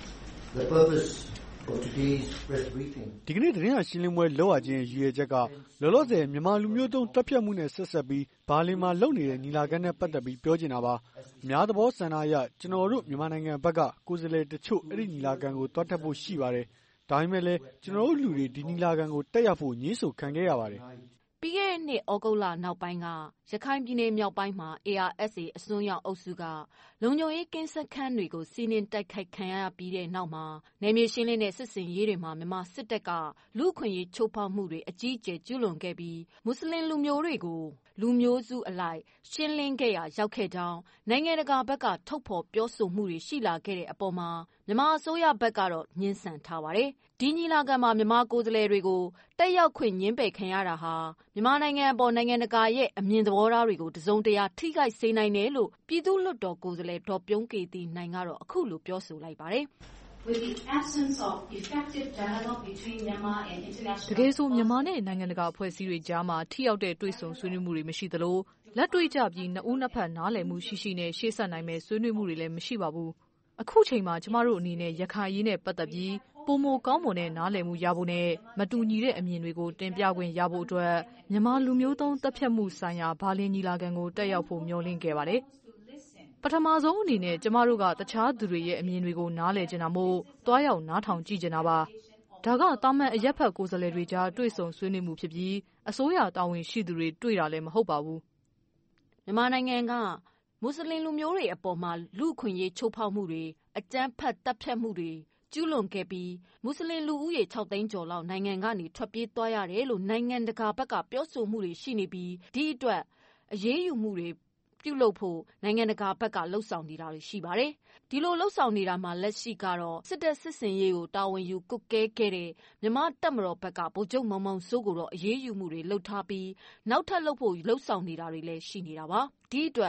the purpose of today's press briefing ဒီကနေ့သတင်းစာရှင်းလင်းပွဲလုပ်ရခြင်းရည်ရွယ်ချက်ကလောလောဆယ်မြန်မာလူမျိုးတုံးတပ်ဖြတ်မှုနဲ့ဆက်ဆက်ပြီးဘာလင်မှာလုပ်နေတဲ့ညီလာခံနဲ့ပတ်သက်ပြီးပြောချင်တာပါအများသဘောဆန္ဒအရကျွန်တော်တို့မြန်မာနိုင်ငံဘက်ကကိုယ်စားလှယ်တချို့အဲ့ဒီညီလာခံကိုတွားတက်ဖို့ရှိပါတယ်ဒါပေမဲ့လည်းကျွန်တော်တို့လူတွေဒီညီလာခံကိုတက်ရောက်ဖို့ညှိဆိုခံခဲ့ရပါတယ်ပြီးခဲ့တဲ့နှစ်ဩဂုတ်လနောက်ပိုင်းကရခိုင်ပြည်နယ်မြောက်ပိုင်းမှာ ARSA အစွန်းရောက်အုပ်စုကလုံခြုံရေးကင်းစခန်းတွေကိုစီးနင်းတိုက်ခိုက်ခံရပြီးတဲ့နောက်မှာနယ်မြေရှင်းလင်းတဲ့စစ်စင်ရေးတွေမှာမြန်မာစစ်တပ်ကလူ့အခွင့်အရေးချိုးဖောက်မှုတွေအကြီးအကျယ်ကျူးလွန်ခဲ့ပြီးမွတ်စလင်လူမျိုးတွေကိုလူမျိုးစုအလိုက်ရှင်းလင်းခဲ့ရာရောက်ခဲ့ကြောင်းနိုင်ငံတကာဘက်ကထုတ်ဖော်ပြောဆိုမှုတွေရှိလာခဲ့တဲ့အပေါ်မှာမြန်မာအစိုးရဘက်ကတော့ညှင်းဆန်ထားပါတယ်။ဒီညီလာခံမှာမြန်မာကိုယ်စားလှယ်တွေကိုတက်ရောက်ခွင့်ညှင်းပယ်ခံရတာဟာမြန်မာနိုင်ငံအပေါ်နိုင်ငံတကာရဲ့အမြင်သဘောထားတွေကိုတစုံတရာထိခိုက်စေနိုင်တယ်လို့ပြည်သူ့လွှတ်တော်ကိုယ်စားလှယ်ဒေါ်ပြုံးကေတီနိုင်ကတော့အခုလိုပြောဆိုလိုက်ပါတယ်။ With the absence of effective dialogue between Myanmar and international တကယ်ဆိုမြန်မာနဲ့နိုင်ငံတကာအဖွဲ့အစည်းတွေကြားမှာထိရောက်တဲ့တွေ့ဆုံဆွေးနွေးမှုတွေမရှိသလိုလက်တွေ့ကျပြီးနှစ်ဦးနှစ်ဖက်နားလည်မှုရှိနဲ့ရှေ့ဆက်နိုင်မဲ့ဆွေးနွေးမှုတွေလည်းမရှိပါဘူး။အခုချိန်မှာကျမတို့အနေနဲ့ရခိုင်ရေးနဲ့ပတ်သက်ပြီးပိုမိုကောင်းမွန်တဲ့နားလည်မှုရဖို့နဲ့မတူညီတဲ့အမြင်တွေကိုတင်ပြခွင့်ရဖို့အတွက်မြန်မာလူမျိုးတုံးတပ်ဖြတ်မှုဆိုင်ရာဘာလင်ညီလာခံကိုတက်ရောက်ဖို့မျှော်လင့်ခဲ့ပါတယ်။ပထမဆုံးအနေနဲ့ကျမတို့ကတခြားသူတွေရဲ့အမြင်တွေကိုနားလည်ချင်တာမို့တွားရောက်နားထောင်ကြည့်ချင်တာပါ။ဒါကတာမန်အရက်ဖက်ကိုယ်စားလှယ်တွေကြားတွေ့ဆုံဆွေးနွေးမှုဖြစ်ပြီးအစိုးရတာဝန်ရှိသူတွေတွေ့တာလည်းမဟုတ်ပါဘူး။မြန်မာနိုင်ငံကမွတ်စလင်လူမျိုးတွေအပေါ်မှာလူ့အခွင့်အရေးချိုးဖောက်မှုတွေအကြမ်းဖက်တပ်ဖြတ်မှုတွေကျူးလွန်ခဲ့ပြီးမွတ်စလင်လူဦးရေ6သိန်းကျော်လောက်နိုင်ငံကနေထွက်ပြေးသွားရတယ်လို့နိုင်ငံတကာဘက်ကပြောဆိုမှုတွေရှိနေပြီးဒီအတွက်အရေးယူမှုတွေပြုလုပ်ဖို့နိုင်ငံတကာဘက်ကလှုံ့ဆော်နေတာတွေရှိပါတယ်။ဒီလိုလှုံ့ဆော်နေတာမှာလက်ရှိကတော့စစ်တပ်စစ်စင်ရေးကိုတာဝန်ယူကွပ်ကဲခဲ့တဲ့မြန်မာတပ်မတော်ဘက်ကဗိုလ်ချုပ်မောင်မောင်စိုးကိုတော့အရေးယူမှုတွေလုပ်ထားပြီးနောက်ထပ်လုပ်ဖို့လှုံ့ဆော်နေတာတွေလည်းရှိနေတာပါ။ဒီအတွက်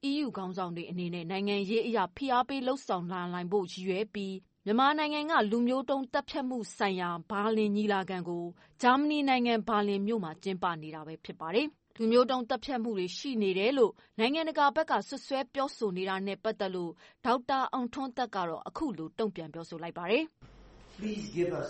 EU ခေါင်းဆောင်တွေအနေနဲ့နိုင်ငံရေးအရာဖိအားပေးလှုပ်ဆောင်လာနိုင်ဖို့ရည်ရွယ်ပြီးမြန်မာနိုင်ငံကလူမျိုးတုံးတပ်ဖြတ်မှုဆိုင်ရာဘာလင်ညီလာခံကိုဂျာမနီနိုင်ငံဘာလင်မြို့မှာကျင်းပနေတာပဲဖြစ်ပါတယ်။လူမျိုးတုံးတပ်ဖြတ်မှုတွေရှိနေတယ်လို့နိုင်ငံတကာဘက်ကဆွဆွဲပြောဆိုနေတာနဲ့ပတ်သက်လို့ဒေါက်တာအောင်ထွန်းသက်ကတော့အခုလိုတုံ့ပြန်ပြောဆိုလိုက်ပါတယ်။ Please give us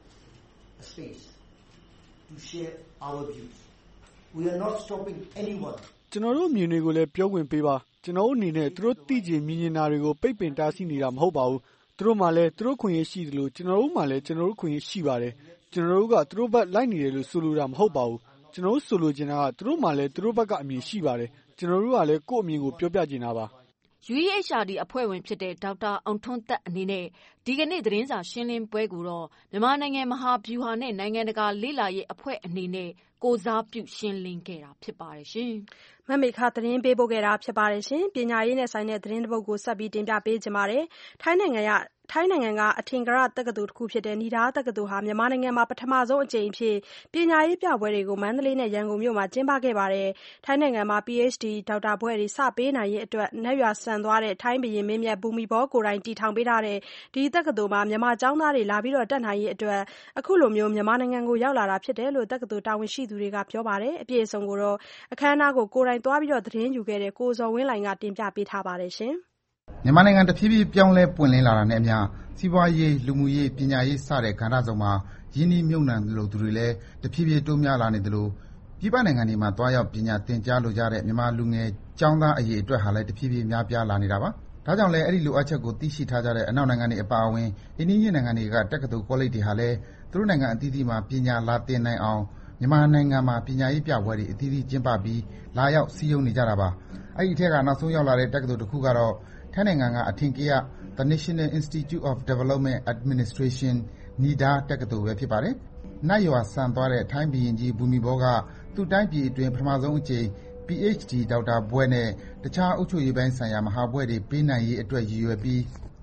a space to share our views. We are not stopping anyone. ကျွန်တော်တို့အမြင်တွေကိုလည်းပြောခွင့်ပေးပါကျွန်တော်တို့အနေနဲ့သူတို့သိချင်မြင်နေတာတွေကိုပိတ်ပင်တားဆီးနေတာမဟုတ်ပါဘူးသူတို့မှလည်းသူတို့ခွင့်ရရှိတယ်လို့ကျွန်တော်တို့မှလည်းကျွန်တော်တို့ခွင့်ရရှိပါတယ်ကျွန်တော်တို့ကသူတို့ဘက်လိုက်နေတယ်လို့ဆိုလိုတာမဟုတ်ပါဘူးကျွန်တော်တို့ဆိုလိုချင်တာကသူတို့မှလည်းသူတို့ဘက်ကအမြင်ရှိပါတယ်ကျွန်တော်တို့ကလည်းကိုယ့်အမြင်ကိုပြောပြချင်တာပါ UEHRD အဖွဲ့ဝင်ဖြစ်တဲ့ဒေါက်တာအောင်ထွန်းသက်အနေနဲ့ဒီကနေ့သတင်းစာရှင်းလင်းပွဲကိုတော့မြန်မာနိုင်ငံမဟာဗျူဟာနဲ့နိုင်ငံတကာလေ့လာရေးအဖွဲ့အနေနဲ့ကိုစားပြုရှင်းလင်းခဲ့တာဖြစ်ပါတယ်ရှင်။မမေခသတင်းပေးပို့ခဲ့တာဖြစ်ပါတယ်ရှင်။ပညာရေးနဲ့ဆိုင်တဲ့သတင်းတစ်ပုဒ်ကိုဆက်ပြီးတင်ပြပေးကြပါမယ်။ထိုင်းနိုင်ငံကအထင်ကရတက္ကသိုလ်တစ်ခုဖြစ်တဲ့နီဒါတက္ကသိုလ်ဟာမြန်မာနိုင်ငံမှာပထမဆုံးအကြိမ်အဖြစ်ပညာရေးပြပွဲတွေကိုမန္တလေးနဲ့ရန်ကုန်မြို့မှာကျင်းပခဲ့ပါတယ်။ထိုင်းနိုင်ငံမှာ PhD ဒေါက်တာဘွဲ့တွေစပေးနိုင်ရေးအတွက်နတ်ရွာစံသွားတဲ့ထိုင်းဘုရင်မင်းမြတ်ဘူမိဘောကိုယ်တိုင်တည်ထောင်ပေးထားတဲ့ဒီတက္ကသိုလ်မှာမြန်မာကျောင်းသားတွေလာပြီးတက်နိုင်ရေးအတွက်အခုလိုမျိုးမြန်မာနိုင်ငံကိုရောက်လာတာဖြစ်တယ်လို့တက္ကသိုလ်တာဝန်ရှိသူတွေကပြောပါတယ်။အပြည့်အစုံကိုတော့အခမ်းအနားကိုကိုယ်တိုင်သွားပြီးသတင်းယူခဲ့တဲ့ကိုဇော်ဝင်းလှိုင်ကတင်ပြပေးထားပါတယ်ရှင်။မြန်မာနိုင်ငံတဖြည်းဖြည်းပြောင်းလဲပွင့်လင်းလာတာနဲ့အမျှစီးပွားရေးလူမှုရေးပညာရေးစတဲ့ကဏ္ဍစုံမှာရင်းနှီးမြှုပ်နှံလိုသူတွေလည်းတဖြည်းဖြည်းတိုးများလာနေသလိုပြည်ပနိုင်ငံတွေမှာသွားရောက်ပညာသင်ကြားလိုကြတဲ့မြန်မာလူငယ်ကျောင်းသားအရေအတွက်ဟာလည်းတဖြည်းဖြည်းများပြားလာနေတာပါ။ဒါကြောင့်လည်းအဲဒီလိုအပ်ချက်ကိုသိရှိထားကြတဲ့အနောက်နိုင်ငံတွေအပါအဝင်အိန္ဒိယနိုင်ငံတွေကတက္ကသိုလ်ကောလိပ်တွေဟာလည်းသူတို့နိုင်ငံအသီးသီးမှာပညာလာသင်နိုင်အောင်မြန်မာနိုင်ငံမှာပညာရေးပြပွဲတွေအသီးသီးကျင်းပပြီးလာရောက်စည်းရုံးနေကြတာပါ။အဲဒီအထက်ကနောက်ဆုံးရောက်လာတဲ့တက္ကသိုလ်တစ်ခုကတော့ထိုင်းနိုင်ငံကအထင်ကရ The National Institute of Development Administration နီဒါတက္ကသိုလ်ပဲဖြစ်ပါတယ်။နတ်ရွာစံသွားတဲ့ထိုင်းဘုရင်ကြီးဘူမိဘောကသူ့တိုင်းပြည်အတွင်းပထမဆုံးအကြိမ် PhD ဒေါက်တာဘွဲ့နဲ့တခြားအုပ်ချုပ်ရေးပိုင်းဆိုင်ရာမဟာဘွဲ့တွေပေးနိုင်ရေးအတွက်ရည်ရွယ်ပြီး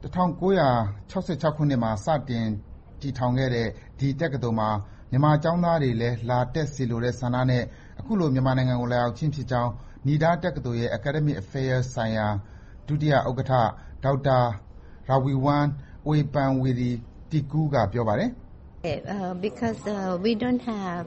1966ခုနှစ်မှာစတင်တည်ထောင်ခဲ့တဲ့ဒီတက္ကသိုလ်မှာမြန်မာကျောင်းသားတွေလည်းလာတက်စေလိုတဲ့ဆန္ဒနဲ့အခုလိုမြန်မာနိုင်ငံကိုလာရောက်ခြင်းဖြစ်ကြောင်းနီဒါတက္ကသိုလ်ရဲ့ Academic Affairs ဆိုင်ရာဒုတိယဥက္ကဋ္ဌဒေါက်တာရာဝီဝမ်ဝေပန်ဝီရီတီကူးကပြောပါတယ် because we don't have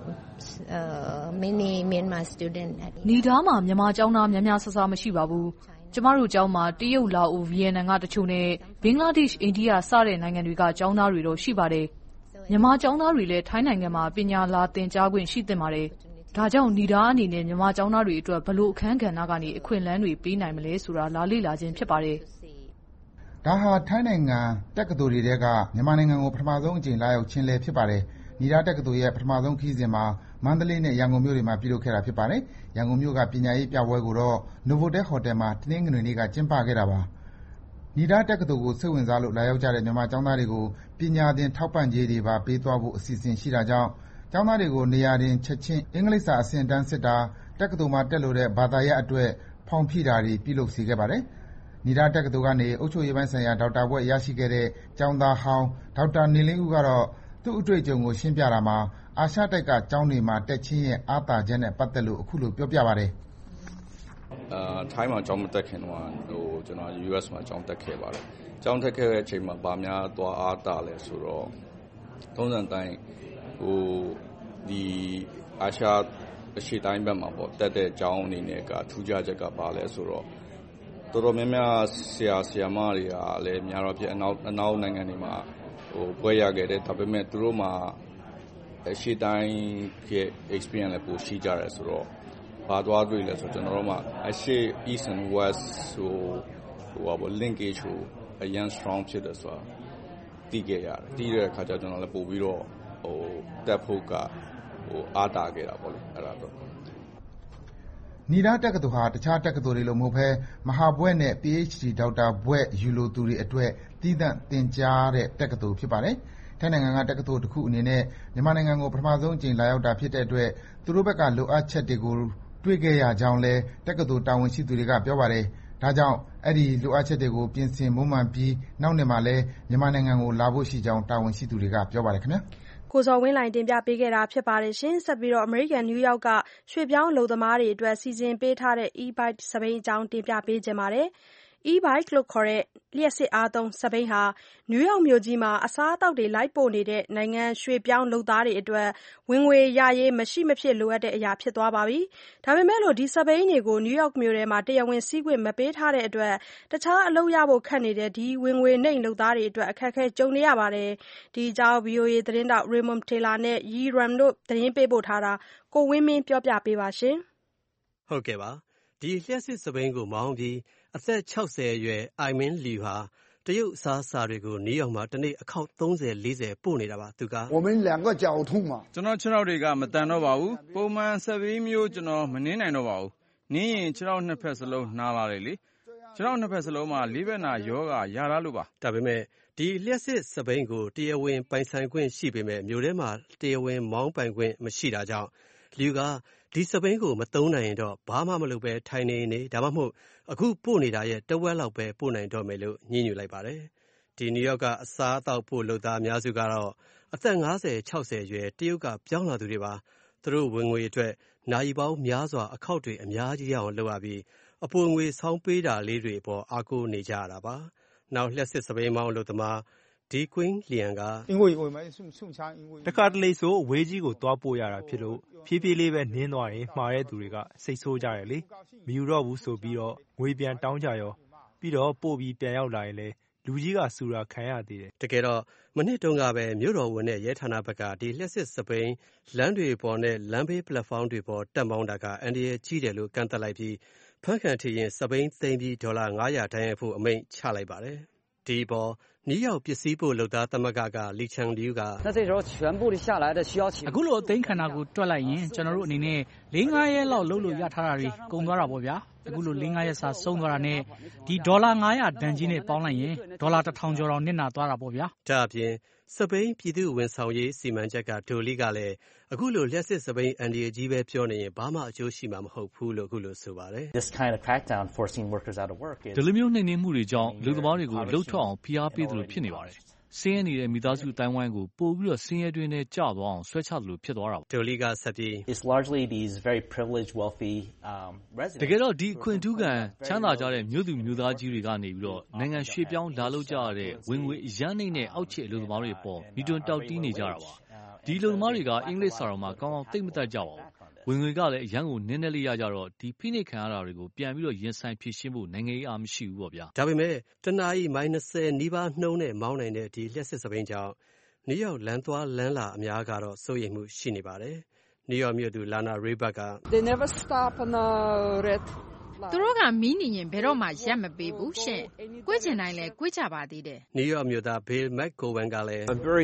many Myanmar students နီဒါမှာမြန်မာကျောင်းသားများများဆဆမရှိပါဘူးကျမတို့ကျောင်းမှာတရုတ်လာအိုဗီယက်နမ်ကတချို့နဲ့ဘင်္ဂလားဒေ့ရှ်အိန္ဒိယစတဲ့နိုင်ငံတွေကကျောင်းသားတွေတော့ရှိပါတယ်မြန်မာကျောင်းသားတွေလည်းထိုင်းနိုင်ငံမှာပညာလာသင်ကြားခွင့်ရှိသင့်ပါတယ်ဒါကြောင့်နီဒါအနေနဲ့မြန်မာကျောင်းသားတွေအတွက်ဘလို့အခန်းကဏ္ဍကနေအခွင့်အလမ်းတွေပေးနိုင်မလဲဆိုတာလာလေ့လာခြင်းဖြစ်ပါတယ်ဒါဟာထိုင်းနိုင်ငံတက္ကသိုလ်တွေကမြန်မာနိုင်ငံကိုပထမဆုံးအကြိမ်လာရောက်ခြင်းလည်းဖြစ်ပါတယ်။နီဒါတက္ကသိုလ်ရဲ့ပထမဆုံးခရီးစဉ်မှာမန္တလေးနဲ့ရန်ကုန်မြို့တွေမှာပြုလုပ်ခဲ့တာဖြစ်ပါတယ်။ရန်ကုန်မြို့ကပညာရေးပြပွဲကိုတော့ Novotel Hotel မှာတနင်္ဂနွေနေ့ကကျင်းပခဲ့တာပါ။နီဒါတက္ကသိုလ်ကိုစိတ်ဝင်စားလို့လာရောက်ကြတဲ့မြန်မာကျောင်းသားတွေကိုပညာသင်ထောက်ပံ့ကြေးတွေပါပေးသွားဖို့အစီအစဉ်ရှိတာကြောင့်ကျောင်းသားတွေကိုနေရာတင်ချက်ချင်းအင်္ဂလိပ်စာအဆင့်အတန်းစစ်တာတက္ကသိုလ်မှာတက်လို့တဲ့ဘာသာရပ်အတွက်ဖောင်ဖြည့်တာတွေပြုလုပ်စေခဲ့ပါတယ်။နီဒါတက္ကသိုလ်ကနေအုပ်ချုပ်ရေးပိုင်းဆိုင်ရာဒေါက်တာဘွဲ့ရရှိခဲ့တဲ့ကျောင်းသားဟောင်းဒေါက်တာနေလင်းဦးကတော့သူ့အတွေ့အကြုံကိုရှင်းပြတာမှာအာရှတိုက်ကကျောင်းတွေမှာတက်ခြင်းရဲ့အားသာချက်နဲ့ပတ်သက်လို့အခုလိုပြောပြပါတယ်။ထိုင်းမှာကျောင်းမတက်ခင်တော့ကျွန်တော် US မှာကျောင်းတက်ခဲ့ပါတယ်။ကျောင်းတက်ခဲ့တဲ့အချိန်မှာဗာများသွားအားသာလဲဆိုတော့ထုံးစံတိုင်းဒီအာရှအရှေ့တိုင်းဘက်မှာပေါ့တက်တဲ့ကျောင်းအနေနဲ့ကထူးခြားချက်ကပါလဲဆိုတော့တော်တော်များများဆရာမတွေကလည်းများတော့ဖြစ်အနောက်နိုင်ငံတွေမှာပွဲရခဲ့တယ်ဒါပေမဲ့သူတို့မှာအရှေ့တိုင်းရဲ့ experience လည်းပိုရှိကြတယ်ဆိုတော့ဘာသွားတွေ့လဲဆိုကျွန်တော်တို့မှာအရှေ့ East and West linkage ကိုအရင် strong ဖြစ်တယ်ဆိုတာသိခဲ့ရတယ်။သိတဲ့အခါကျကျွန်တော်လည်းပို့ပြီးတော့တက်ဖို့ကအားတာခဲ့တာပေါ့လေအဲ့ဒါတော့နီဒါတက္ကသိုလ်ဟာတခြားတက္ကသိုလ်တွေလိုမဟုတ်ဘဲမဟာဘွဲ့နဲ့ PhD ဒေါက်တာဘွဲ့ယူလိုသူတွေအတွက်သီးသန့်သင်ကြားတဲ့တက္ကသိုလ်ဖြစ်ပါတယ်။ထိုင်းနိုင်ငံကတက္ကသိုလ်တစ်ခုအနေနဲ့မြန်မာနိုင်ငံကိုပထမဆုံးအကြိမ်လာရောက်တာဖြစ်တဲ့အတွက်သူတို့ဘက်ကလိုအပ်ချက်တွေကိုတွေ့ခဲ့ရကြောင်းလည်းတက္ကသိုလ်တာဝန်ရှိသူတွေကပြောပါတယ်။ဒါကြောင့်အဲဒီလိုအပ်ချက်တွေကိုပြင်ဆင်မွမ်းမံပြီးနောက်နှစ်မှာလည်းမြန်မာနိုင်ငံကိုလာဖို့ရှိကြောင်းတာဝန်ရှိသူတွေကပြောပါတယ်ခင်ဗျာ။ကိုဇော်ဝင်းလှိုင်တင်ပြပေးခဲ့တာဖြစ်ပါတယ်ရှင်။ဆက်ပြီးတော့အမေရိကန်နယူးယောက်ကရွှေ့ပြောင်းအလုပ်သမားတွေအတွက်စီစဉ်ပေးထားတဲ့ e-bike စက်ဘီးအကြောင်းတင်ပြပေးချင်ပါတယ်။ e-bike လို့ခေါ်တဲ့လျှပ်စစ်အားသုံးစက်ဘီးဟာနယူးယောက်မြို့ကြီးမှာအစားအသောက်တွေလိုက်ပို့နေတဲ့နိုင်ငံရွှေ့ပြောင်းလုပ်သားတွေအတွက်ဝင်ငွေရရေးမရှိမဖြစ်လိုအပ်တဲ့အရာဖြစ်သွားပါပြီ။ဒါပေမဲ့ဒီစက်ဘီးတွေကိုနယူးယောက်မြို့ထဲမှာတရားဝင်စီးခွင့်မပေးထားတဲ့အတွက်တခြားအလုပ်ရဖို့ခက်နေတဲ့ဒီဝင်ငွေနိမ့်လုပ်သားတွေအတွက်အခက်အခဲကြုံနေရပါတယ်။ဒီအကြောင်း VOA သတင်းထောက် Raymond Taylor နဲ့ Yi Ram တို့သတင်းပေးပို့ထားတာကိုဝင်းမင်းပြောပြပေးပါရှင်။ဟုတ်ကဲ့ပါ။ဒီလျှပ်စစ်စက်ဘီးကိုမောင်းပြီးအသက်60အရွယ် Imin Liu ဟာတရုတ်အစားအစာတွေကိုနယူးယောက်မှာတနေ့အခေါက်30-40ပို့နေတာပါသူကကျွန်တော်ခြေထောက်တွေကမတန်တော့ပါဘူးပုံမှန်စက်ဘီးမျိုးကျွန်တော်မနင်းနိုင်တော့ပါဘူးနင်းရင်ခြေထောက်နှစ်ဖက်စလုံးနားလာတယ်လေခြေထောက်နှစ်ဖက်စလုံးမှာလေးဘက်နာယောဂရတာလို့ပါဒါပေမဲ့ဒီလျှက်စစ်စက်ဘီးကိုတရားဝင်ပိုင်ဆိုင်ခွင့်ရှိပေမဲ့မြို့ထဲမှာတရားဝင်မောင်းပိုင်ခွင့်မရှိတာကြောင့်လူကဒီစက်ဘီးကိုမသုံးနိုင်ရင်တော့ဘာမှမလုပ်ပဲထိုင်နေဒါမှမဟုတ်အခုပို့နေတာရဲ့တဝက်လောက်ပဲပို့နိုင်တော့မယ်လို့ညှိညူလိုက်ပါတယ်ဒီနယူးယောက်ကအစားအသောက်ပို့လုပ်သားအများစုကတော့အသက်50-60အရွယ်တရုတ်ကပြောင်းလာသူတွေပါသူတို့ဝင်ငွေအတွက်နာရီပေါင်းများစွာအခောက်တွေအများကြီးရအောင်လုပ်ရပြီးအပိုငွေဆောင်းပေးတာလေးတွေအပေါ်အားကိုးနေကြရတာပါနောက်လျှက်စစ်စပင်းမောင်းလုပ်သမားဒီကွင်းလျံကတခါတလေဆိုအဝေးကြီးကိုသွားပို့ရတာဖြစ်လို့ဖြည်းဖြည်းလေးပဲနင်းသွားရင်မှားတဲ့သူတွေကစိတ်ဆိုးကြတယ်လေမယူတော့ဘူးဆိုပြီးတော့ငွေပြန်တောင်းကြရောပြီးတော့ပို့ပြီးပြန်ရောက်လာရင်လေလူကြီးကစူတာခံရသေးတယ်တကယ်တော့မနှစ်တုန်းကပဲမြို့တော်ဝန်နဲ့ရဲဌာနဘက်ကဒီလျှက်စစ်စပင်းလမ်းတွေပေါ်နဲ့လမ်းဘေးပလက်ဖောင်းတွေပေါ်တက်မောင်းတာကအန်ဒီရဲ့ကြီးတယ်လို့ကန့်သက်လိုက်ပြီးဖန်ခံထီရင်စပင်းသိမ်းပြီးဒေါ်လာ900တန်းရဖို့အမိန့်ချလိုက်ပါတယ်ဒီပေါ်နယူးယောက်ပစ္စည်းပို့လုပ်သားသမဂ္ဂကလီချန်လျူကအခုလိုအသိန်းခန္ဓာကိုတွက်လိုက်ရင်ကျွန်တော်တို့အနေနဲ့4-5ရက်လောက်လုပ်လို့ရထားတာတွေကုန်သွားတာပေါ့ဗျာအခုလို4-5ရက်စာဆုံးသွားတာနဲ့ဒီဒေါ်လာ900တန်ကြီးနဲ့ပေါင်းလိုက်ရင်ဒေါ်လာ1000ကျော်တောင်နစ်နာသွားတာပေါ့ဗျာဒါအပြင်စပိန်ပြည်သူ့ဝန်ဆောင်ရေးစီမံချက်ကဒိုလီကလည်းအခုလိုလျှက်စစ်စပိန်အန်ဒီအကြီးပဲပြောနေရင်ဘာမှအကျိုးရှိမှာမဟုတ်ဘူးလို့အခုလိုဆိုပါတယ်ဒီလိုမျိုးနှိမ်နင်းမှုတွေကြောင့်လူသမားတွေကိုလှုပ်ထွက်အောင်ဖိအားပေးသလိုဖြစ်နေပါတယ်ဆင်းရဲနေတဲ့မိသားစုတိုင်းဝိုင်းကိုပို့ပြီးတော့ဆင်းရဲတွင်းနဲ့ကျသွားအောင်ဆွဲချသလိုဖြစ်သွားတာဒိုလီကဆက်ပြီးတကယ်တော့ဒီအခွင့်အထူးခံချမ်းသာကြတဲ့မြို့သူမြို့သားကြီးတွေကနေပြီးတော့နိုင်ငံရွှေ့ပြောင်းလာလုပ်ကြရတဲ့ဝင်ငွေအရမ်းနဲ့အောက်ခြေအလုပ်သမားတွေပေါ်မိတွန်းတောက်တီးနေကြတာပါဒီအလုပ်သမားတွေကအင်္ဂလိပ်စာတော်မှာကောင်းကောင်းသိမတတ်ကြပါဘူးဝင်ငွေကလည်းအရန်ကိုနည်းနည်းလေးရကြတော့ဒီဖိနှိပ်ခံရတာတွေကိုပြန်ပြီးတော့ရင်ဆိုင်ဖြေရှင်းဖို့နိုင်ငံရေးအားမရှိဘူးပေါ့ဗျာဒါပေမဲ့တနာရီ-20နီးပါးနှုန်းနဲ့မောင်းနိုင်တဲ့ဒီလျှက်စစ်စပိန်ကြောင့်နယူးယောက်လမ်းသွားလမ်းလာအများကတော့စိုးရိမ်မှုရှိနေပါတယ်နယူးယောက်မြို့သူလာနာရေဘတ်ကသူတို့ကမီးနေရင်ဘယ်တော့မှရပ်မပေးဘူးရှင်။ကွေးချင်တိုင်းလဲကွေးကြပါသေးတယ်။နယူးယောက်မြို့သားဘေးမက်ကိုဝန်ကလည်း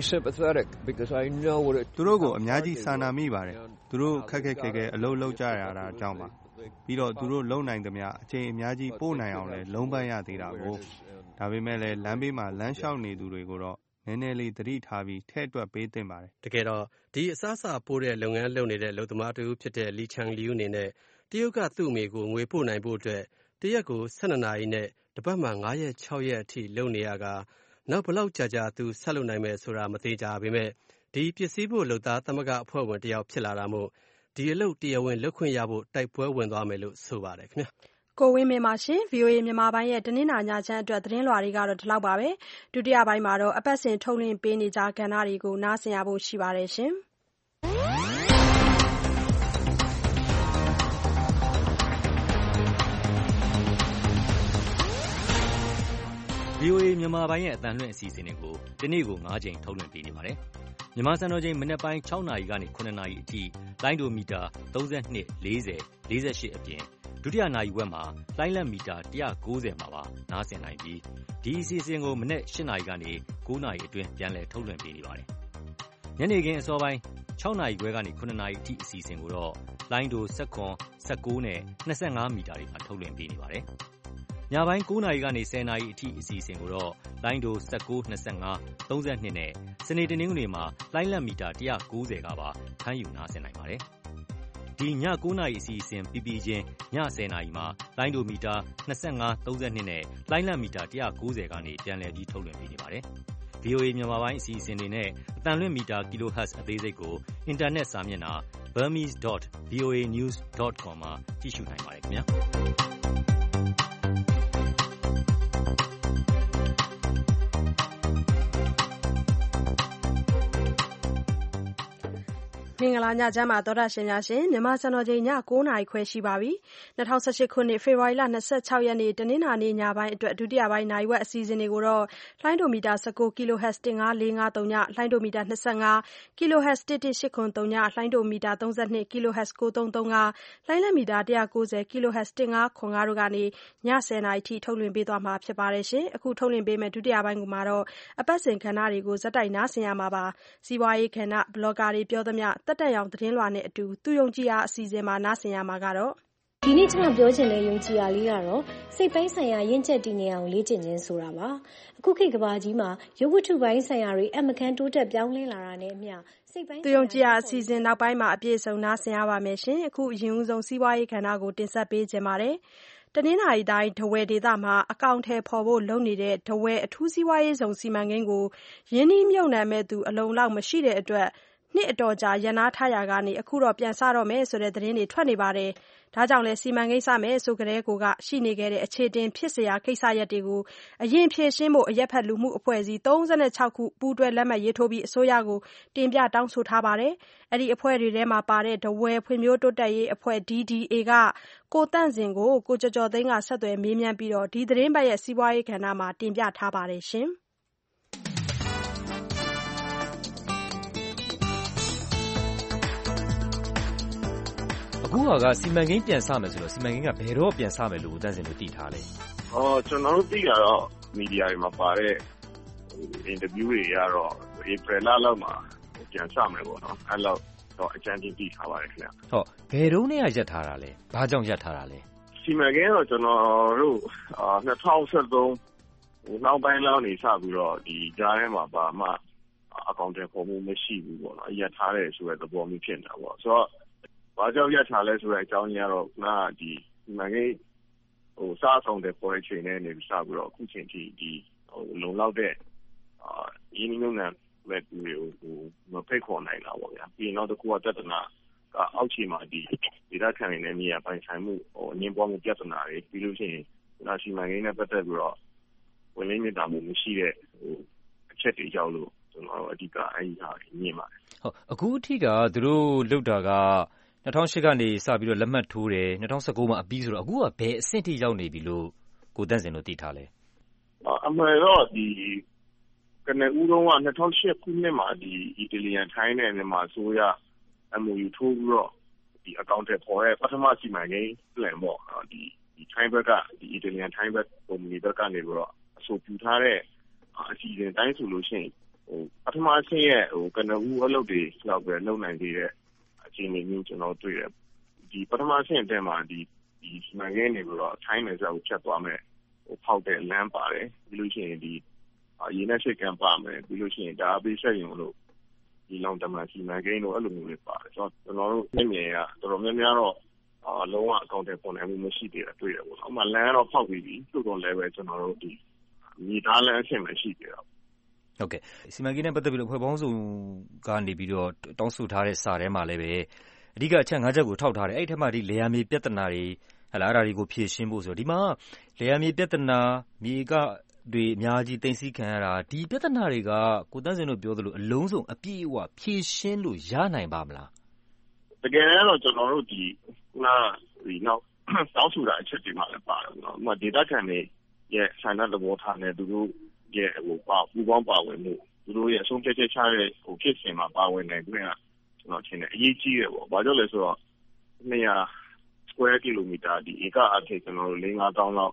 သူတို့ကိုအများကြီးစာနာမိပါတယ်။သူတို့ခက်ခက်ခဲခဲအလုပ်လုပ်ကြရတာကြောင့်ပါ။ပြီးတော့သူတို့လုံနိုင်သမျှအချိန်အများကြီးပို့နိုင်အောင်လဲလုံးပန်းရသေးတာကို။ဒါပေမဲ့လည်းလမ်းဘေးမှာလမ်းလျှောက်နေသူတွေကိုတော့နည်းနည်းလေးသတိထားပြီးထဲ့တွက်ပေးသင့်ပါတယ်။တကယ်တော့ဒီအစားအစာပို့တဲ့လုပ်ငန်းလုပ်နေတဲ့အလုပ်သမားတူဖြစ်တဲ့လီချန်လီယူအနေနဲ့တရုတ်ကသူ့အမေကိုငွေပို့နိုင်ဖို့အတွက်တရက်ကို12နာရီနဲ့တစ်ပတ်မှာ9ရက်6ရက်အထိလုပ်နေရကနောက်ဘလောက်ကြာသူဆက်လုပ်နိုင်မယ်ဆိုတာမသေးကြပေမဲ့ဒီပစ္စည်းပို့လုပ်သားသမဂ္ဂအဖွဲ့ဝင်တယောက်ဖြစ်လာတာမို့ဒီအလုပ်တရားဝင်လုပ်ခွင့်ရဖို့တိုက်ပွဲဝင်သွားမယ်လို့ဆိုပါတယ်ခင်ဗျာကိုဝင်းမင်းပါရှင် VOA မြန်မာပိုင်းရဲ့တနင်္လာညချမ်းအတွက်သတင်းလွှာတွေကတော့ဒီလောက်ပါပဲဒုတိယပိုင်းမှာတော့အပတ်စဉ်ထုတ်လွှင့်ပေးနေကြကဏ္ဍတွေကိုနားဆင်ရဖို့ရှိပါတယ်ရှင် VOA မြန်မာပိုင်းရဲ့အသံလွှင့်အစီအစဉ်တွေကိုဒီနေ့ကို9ချိန်ထုတ်လွှင့်ပေးနေပါတယ်။မြန်မာစံတော်ချိန်မနက်ပိုင်း6နာရီကနေ9နာရီအထိလိုင်းဒိုမီတာ32 40 48အပြင်ဒုတိယနာရီဝက်မှာလိုင်းလက်မီတာ190မှာပါနားဆင်နိုင်ပြီးဒီအစီအစဉ်ကိုမနက်8နာရီကနေ9နာရီအတွင်းပြန်လည်ထုတ်လွှင့်ပေးနေပါတယ်။ညနေခင်းအစောပိုင်း6နာရီခွဲကနေ9နာရီအထိအစီအစဉ်ကိုတော့လိုင်းဒို19နဲ့25မီတာတွေမှာထုတ်လွှင့်ပေးနေပါတယ်။ညပိုင်း9နာရီကနေ10နာရီအထိအစီအစဉ်ကိုတော့လိုင်းဒို19 25 32နဲ့စနေတနင်္ဂနွေမှာလိုင်းလက်မီတာ190ကပါဖမ်းယူနားဆင်နိုင်ပါတယ်။ဒီည9နာရီအစီအစဉ်ပြီးချင်းည10နာရီမှာလိုင်းဒိုမီတာ25 32နဲ့လိုင်းလက်မီတာ190ကနေပြန်လည်ပြီးထုတ်လွှင့်ပေးနေပါတယ်။ VOA မြန်မာပိုင်းအစီအစဉ်တွေနဲ့အသံလွှင့်မီတာ kilohertz အသေးစိတ်ကိုအင်တာနက်စာမျက်နှာ burmese.voanews.com မှာကြည့်ရှုနိုင်ပါတယ်ခင်ဗျာမင်္ဂလာညချမ်းပါသောတာရှင်များရှင်မြန်မာစံတော်ချိန်ည9:00 နာရီခွဲရှိပါပြီ2018ခုနှစ်ဖေဖော်ဝါရီလ26ရက်နေ့တနင်္လာနေ့ညပိုင်းအတွက်ဒုတိယပိုင်းနိုင်ဝက်အစီအစဉ်တွေကိုတော့လိုင်းဒိုမီတာ19 kHz 15453ညလိုင်းဒိုမီတာ25 kHz 11803ညလိုင်းဒိုမီတာ32 kHz 9335လိုင်းလက်မီတာ190 kHz 1505တို့ကနေည10:00နာရီထိထုတ်လွှင့်ပေးသွားမှာဖြစ်ပါတယ်ရှင်အခုထုတ်လွှင့်ပေးမယ့်ဒုတိယပိုင်းမှာတော့အပတ်စဉ်ခဏတွေကိုဇက်တိုက်နားဆင်ရမှာပါစီးပွားရေးခဏဘလော့ဂါတွေပြောသမျှတက်တက်ရောင်သတင်းလွှာနဲ့အတူသူယုံကြည်အားအစီအစဉ်မှာနားဆင်ရမှာကတော့ဒီနေ့ကျွန်တော်ပြောချင်တဲ့ယုံကြည်အားလေးကတော့စိတ်ပိုင်းဆိုင်ရာရင့်ကျက်တည်ငြိမ်အောင်လေ့ကျင့်ခြင်းဆိုတာပါအခုခေတ်ကမ္ဘာကြီးမှာရုပ်ဝတ္ထုပိုင်းဆိုင်ရာတွေအမကန်တိုးတက်ပြောင်းလဲလာတာနဲ့အမျှစိတ်ပိုင်းသူယုံကြည်အားအစီအစဉ်နောက်ပိုင်းမှာအပြည့်အစုံနားဆင်ရပါမယ်ရှင်အခုအရင်ဦးဆုံးစီးပွားရေးခဏကိုတင်ဆက်ပေးခြင်းပါတယ်တနင်္လာရီတိုင်းထားဝယ်ဒေသမှာအကောင့်ထဲဖော်ဖို့လုပ်နေတဲ့ထားဝယ်အထူးစီးပွားရေးဇုံစီမံကိန်းကိုရင်းနှီးမြှုပ်နှံမဲ့သူအလုံလောက်မရှိတဲ့အတွက်နှစ်အတော်ကြာရန်နာထားရာကနေအခုတော့ပြန်စတော့မယ်ဆိုတဲ့သတင်းတွေထွက်နေပါတယ်။ဒါကြောင့်လဲစီမံကိန်းစမယ်ဆိုကြတဲ့ကိုကရှိနေခဲ့တဲ့အခြေတင်ဖြစ်เสียကိစ္စရပ်တွေကိုအရင်ဖြေရှင်းဖို့အရက်ဖက်လူမှုအဖွဲ့အစည်း36ခုပူးတွဲလက်မှတ်ရေးထိုးပြီးအစိုးရကိုတင်ပြတောင်းဆိုထားပါတယ်။အဲ့ဒီအဖွဲ့တွေထဲမှာပါတဲ့ဒဝဲဖွံ့ဖြိုးတိုးတက်ရေးအဖွဲ့ DDA ကကိုတန့်စင်ကိုကိုကျော်ကျော်သိန်းကဆက်သွယ်မေးမြန်းပြီးတော့ဒီသတင်းပတ်ရဲ့စီးပွားရေးကဏ္ဍမှာတင်ပြထားပါတယ်ရှင်။အခုကစီမံကိန်းပြန်စမယ်ဆိုတော့စီမံကိန်းကဘယ်တော့ပြန်စမယ်လို့တန်းစင်လို့သိထားလဲ။ကျွန်တော်တို့သိတာတော့မီဒီယာတွေမှာပါတဲ့အင်တာဗျူးတွေကတော့ဧပြီလလောက်မှာပြန်စမယ်ပေါ့နော်။အဲ့လောက်တော့အကြမ်းသိထားပါတယ်ခင်ဗျ။ဟုတ်ဘယ်တော့နဲ့ရပ်ထားတာလဲ။ဘာကြောင့်ရပ်ထားတာလဲ။စီမံကိန်းတော့ကျွန်တော်တို့2013နောက်ပိုင်းလောက်နေစပြီးတော့ဒီကြားထဲမှာပါမှအကောင့်တွေပေါ်မှုမရှိဘူးပေါ့နော်။ရပ်ထားတယ်ဆိုတဲ့သဘောမျိုးဖြစ်နေတာပေါ့။ဆိုတော့ဘာကြောင့်ရထားလဲဆိုတဲ့အကြောင်းကြီးကတော့ဒီမန်ကိစားဆောင်တဲ့ project တွေနဲ့နေပြီးစပြီးတော့အခုချိန်ထိဒီလုံလောက်တဲ့ရင်းနှီးမြှုပ်နှံမဲ့သူတွေကိုမဖိတ်ခေါ်နိုင်တာပေါ့ဗျာပြီးနောက်တစ်ခုကပြဿနာကအောက်ခြေမှာဒီဒေသခံတွေနဲ့မြေယာပိုင်ဆိုင်မှုအငြင်းပွားမှုပြဿနာတွေပြီးလို့ရှိရင်စီမံကိန်းနဲ့ပတ်သက်ပြီးတော့ဝင်လင်းမြင့်တာမှုမရှိတဲ့အချက်တွေကြောင့်လို့ကျွန်တော်အဓိကအဲဒီဟာမြင်ပါတယ်ဟုတ်အခုအထိကသူတို့လုပ်တာက2008ကနေစပြီးတော့လက်မှတ်ထိုးတယ်2019မှာအပြီးဆိုတော့အခုကဘယ်အဆင့်ထိရောက်နေပြီလို့ကိုတန့်စင်တို့သိထားလဲအမှန်တော့ဒီကနေဦးတော့2008ခုနှစ်မှာဒီအီတလီယန်ထိုင်းနဲ့မြန်မာဆိုရ MOU ထိုးပြီးတော့ဒီအကောင့်တွေပေါ်ရဲ့ပထမစီမံကိန်း plan ပေါ့ဒီထိုင်းဘက်ကဒီအီတလီယန်ထိုင်းဘက်ကုမ္ပဏီဘက်ကနေပြီးတော့အဆိုပြုထားတဲ့အစီအစဉ်တိုင်းဆိုလို့ရှိရင်ပထမအဆင့်ရဲ့ကနေဦးအလုပ်တွေလောက်ပဲလုပ်နိုင်သေးတဲ့အခြေအနေမျိုးကျွန်တော်တွေ့တယ်ဒီပထမဆင့်အတက်မှာဒီစီမံကိန်းတွေပြီးတော့ထိုင်းနယ်စပ်ကိုဖြတ်သွားမယ်ဖောက်တဲ့လမ်းပါတယ်ပြီးလို့ရှိရင်ဒီရေနက်ရှိတ်ကမ်းပါမယ်ပြီးလို့ရှိရင်ဒါအပိဆက်ရုံလို့ဒီလောင်တမန်စီမံကိန်းတို့အဲ့လိုမျိုးတွေပါတယ်ဆိုတော့ကျွန်တော်တို့ပြင်ရတော်တော်များများတော့လုံးဝအကောင့်တွေပေါ်နိုင်မှုမရှိသေးတာတွေ့ရပေါ့။ဥပမာလမ်းတော့ဖောက်ပြီးပြီသို့တော်လည်းပဲကျွန်တော်တို့ဒီမြေသားလမ်းအဆင့်မရှိသေးတော့ဟုတ်ကဲ့စီမံကိန်းနဲ့ပတ်သက်ပြီးတော့ဖွဲ့ပေါင်းစုံကနေပြီးတော့တောင်းဆိုထားတဲ့စာထဲမှာလည်းပဲအဓိကအချက်၅ချက်ကိုထောက်ထားတယ်အဲ့ဒီထက်မှဒီလေယာဉ်မြေပြဿနာတွေဟလာအဲ့ဒါတွေကိုဖြေရှင်းဖို့ဆိုတော့ဒီမှာလေယာဉ်မြေပြဿနာမြေကတွေအများကြီးတင်စီခံရတာဒီပြဿနာတွေကကိုတန်းစင်တို့ပြောသလိုအလုံးစုံအပြည့်အဝဖြေရှင်းလို့ရနိုင်ပါမလားတကယ်တော့ကျွန်တော်တို့ဒီနောက်တောင်းဆိုတာအချက်တွေမှလည်းပါတယ်နော်ဥပမာဒေတာခံတွေရဲ့ဆန္ဒသဘောထားနဲ့သူတို့ရဲ့ပူပေါင်းပါဝင်မှုသူတို့ရဲ့အဆုံးဖြတ်ချက်ချတဲ့ဖြစ်စဉ်မှာပါဝင်နိုင်ခွင့်ကကျွန်တော်ထင်တယ်အရေးကြီးတယ်ပေါ့။ဘာကြောင့်လဲဆိုတော့200 square kilometer ဒီဧကအထက်ကျွန်တော်တို့ 4-5 လောက်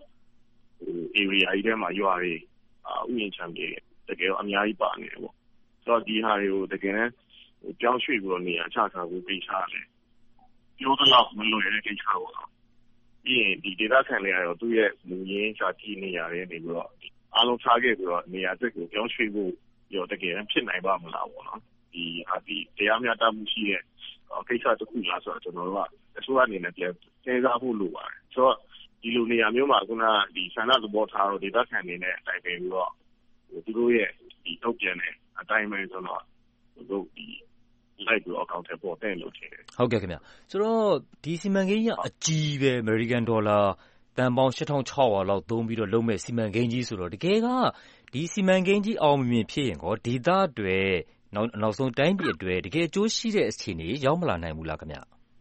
area ကြီးထဲမှာရွာတွေဥယျာဉ်ခြံတွေတကယ်အများကြီးပါနေတယ်ပေါ့။ဆိုတော့ဒီဟာတွေကိုတကယ်ပြောင်းရွှေ့ပြီးတော့နေရာချထားဖို့ကိစ္စရတယ်။ပြောသလောက်မလွယ်တဲ့ကိစ္စပေါ့။ပြီးရင်ဒီဒေသခံတွေကတော့သူ့ရဲ့မူရင်းဇာတိနေရာတွေနေပြီးတော့အားလုံးထားခဲ့ပြီးတော့နေရာအတွက်ကိုပြောင်းရွှေ့ဖို့ရောတကယ်ဖြစ်နိုင်ပါမလားပေါ့နော်။ဒီတရားမျှတမှုရှိတဲ့ကိစ္စတစ်ခုလားဆိုတော့ကျွန်တော်တို့ကအစိုးရအနေနဲ့ပြန်စဉ်းစားဖို့လိုပါတယ်။ဆိုတော့ဒီလိုနေရာမျိုးမှာခုနဒီဆန္ဒသဘောထားတော့ဒေသခံတွေနဲ့တိုင်ပင်ပြီးတော့သူတို့ရဲ့ထုတ်ပြန်တဲ့အတိုင်းပဲဆိုတော့တို့လိုက်ပြီးအကောင့်ထဲပေါ်တဲ့လို့ထင်တယ်ဟုတ်ကဲ့ခင်ဗျဆိုတော့ဒီစီမံကိန်းကအကြီးပဲ American Dollar တန်ပေါင်း 8600 လောက်သုံးပြီးတော့လုပ်မဲ့စီမံကိန်းကြီးဆိုတော့တကယ်ကဒီစီမံကိန်းကြီးအောင်မြင်ဖြစ်ရင်ကောဒေသတွေနောက်ဆုံးတိုင်းပြည်တွေတကယ်အကျိုးရှိတဲ့အခြေအနေရောက်မလာနိုင်ဘူးလားခင်ဗျ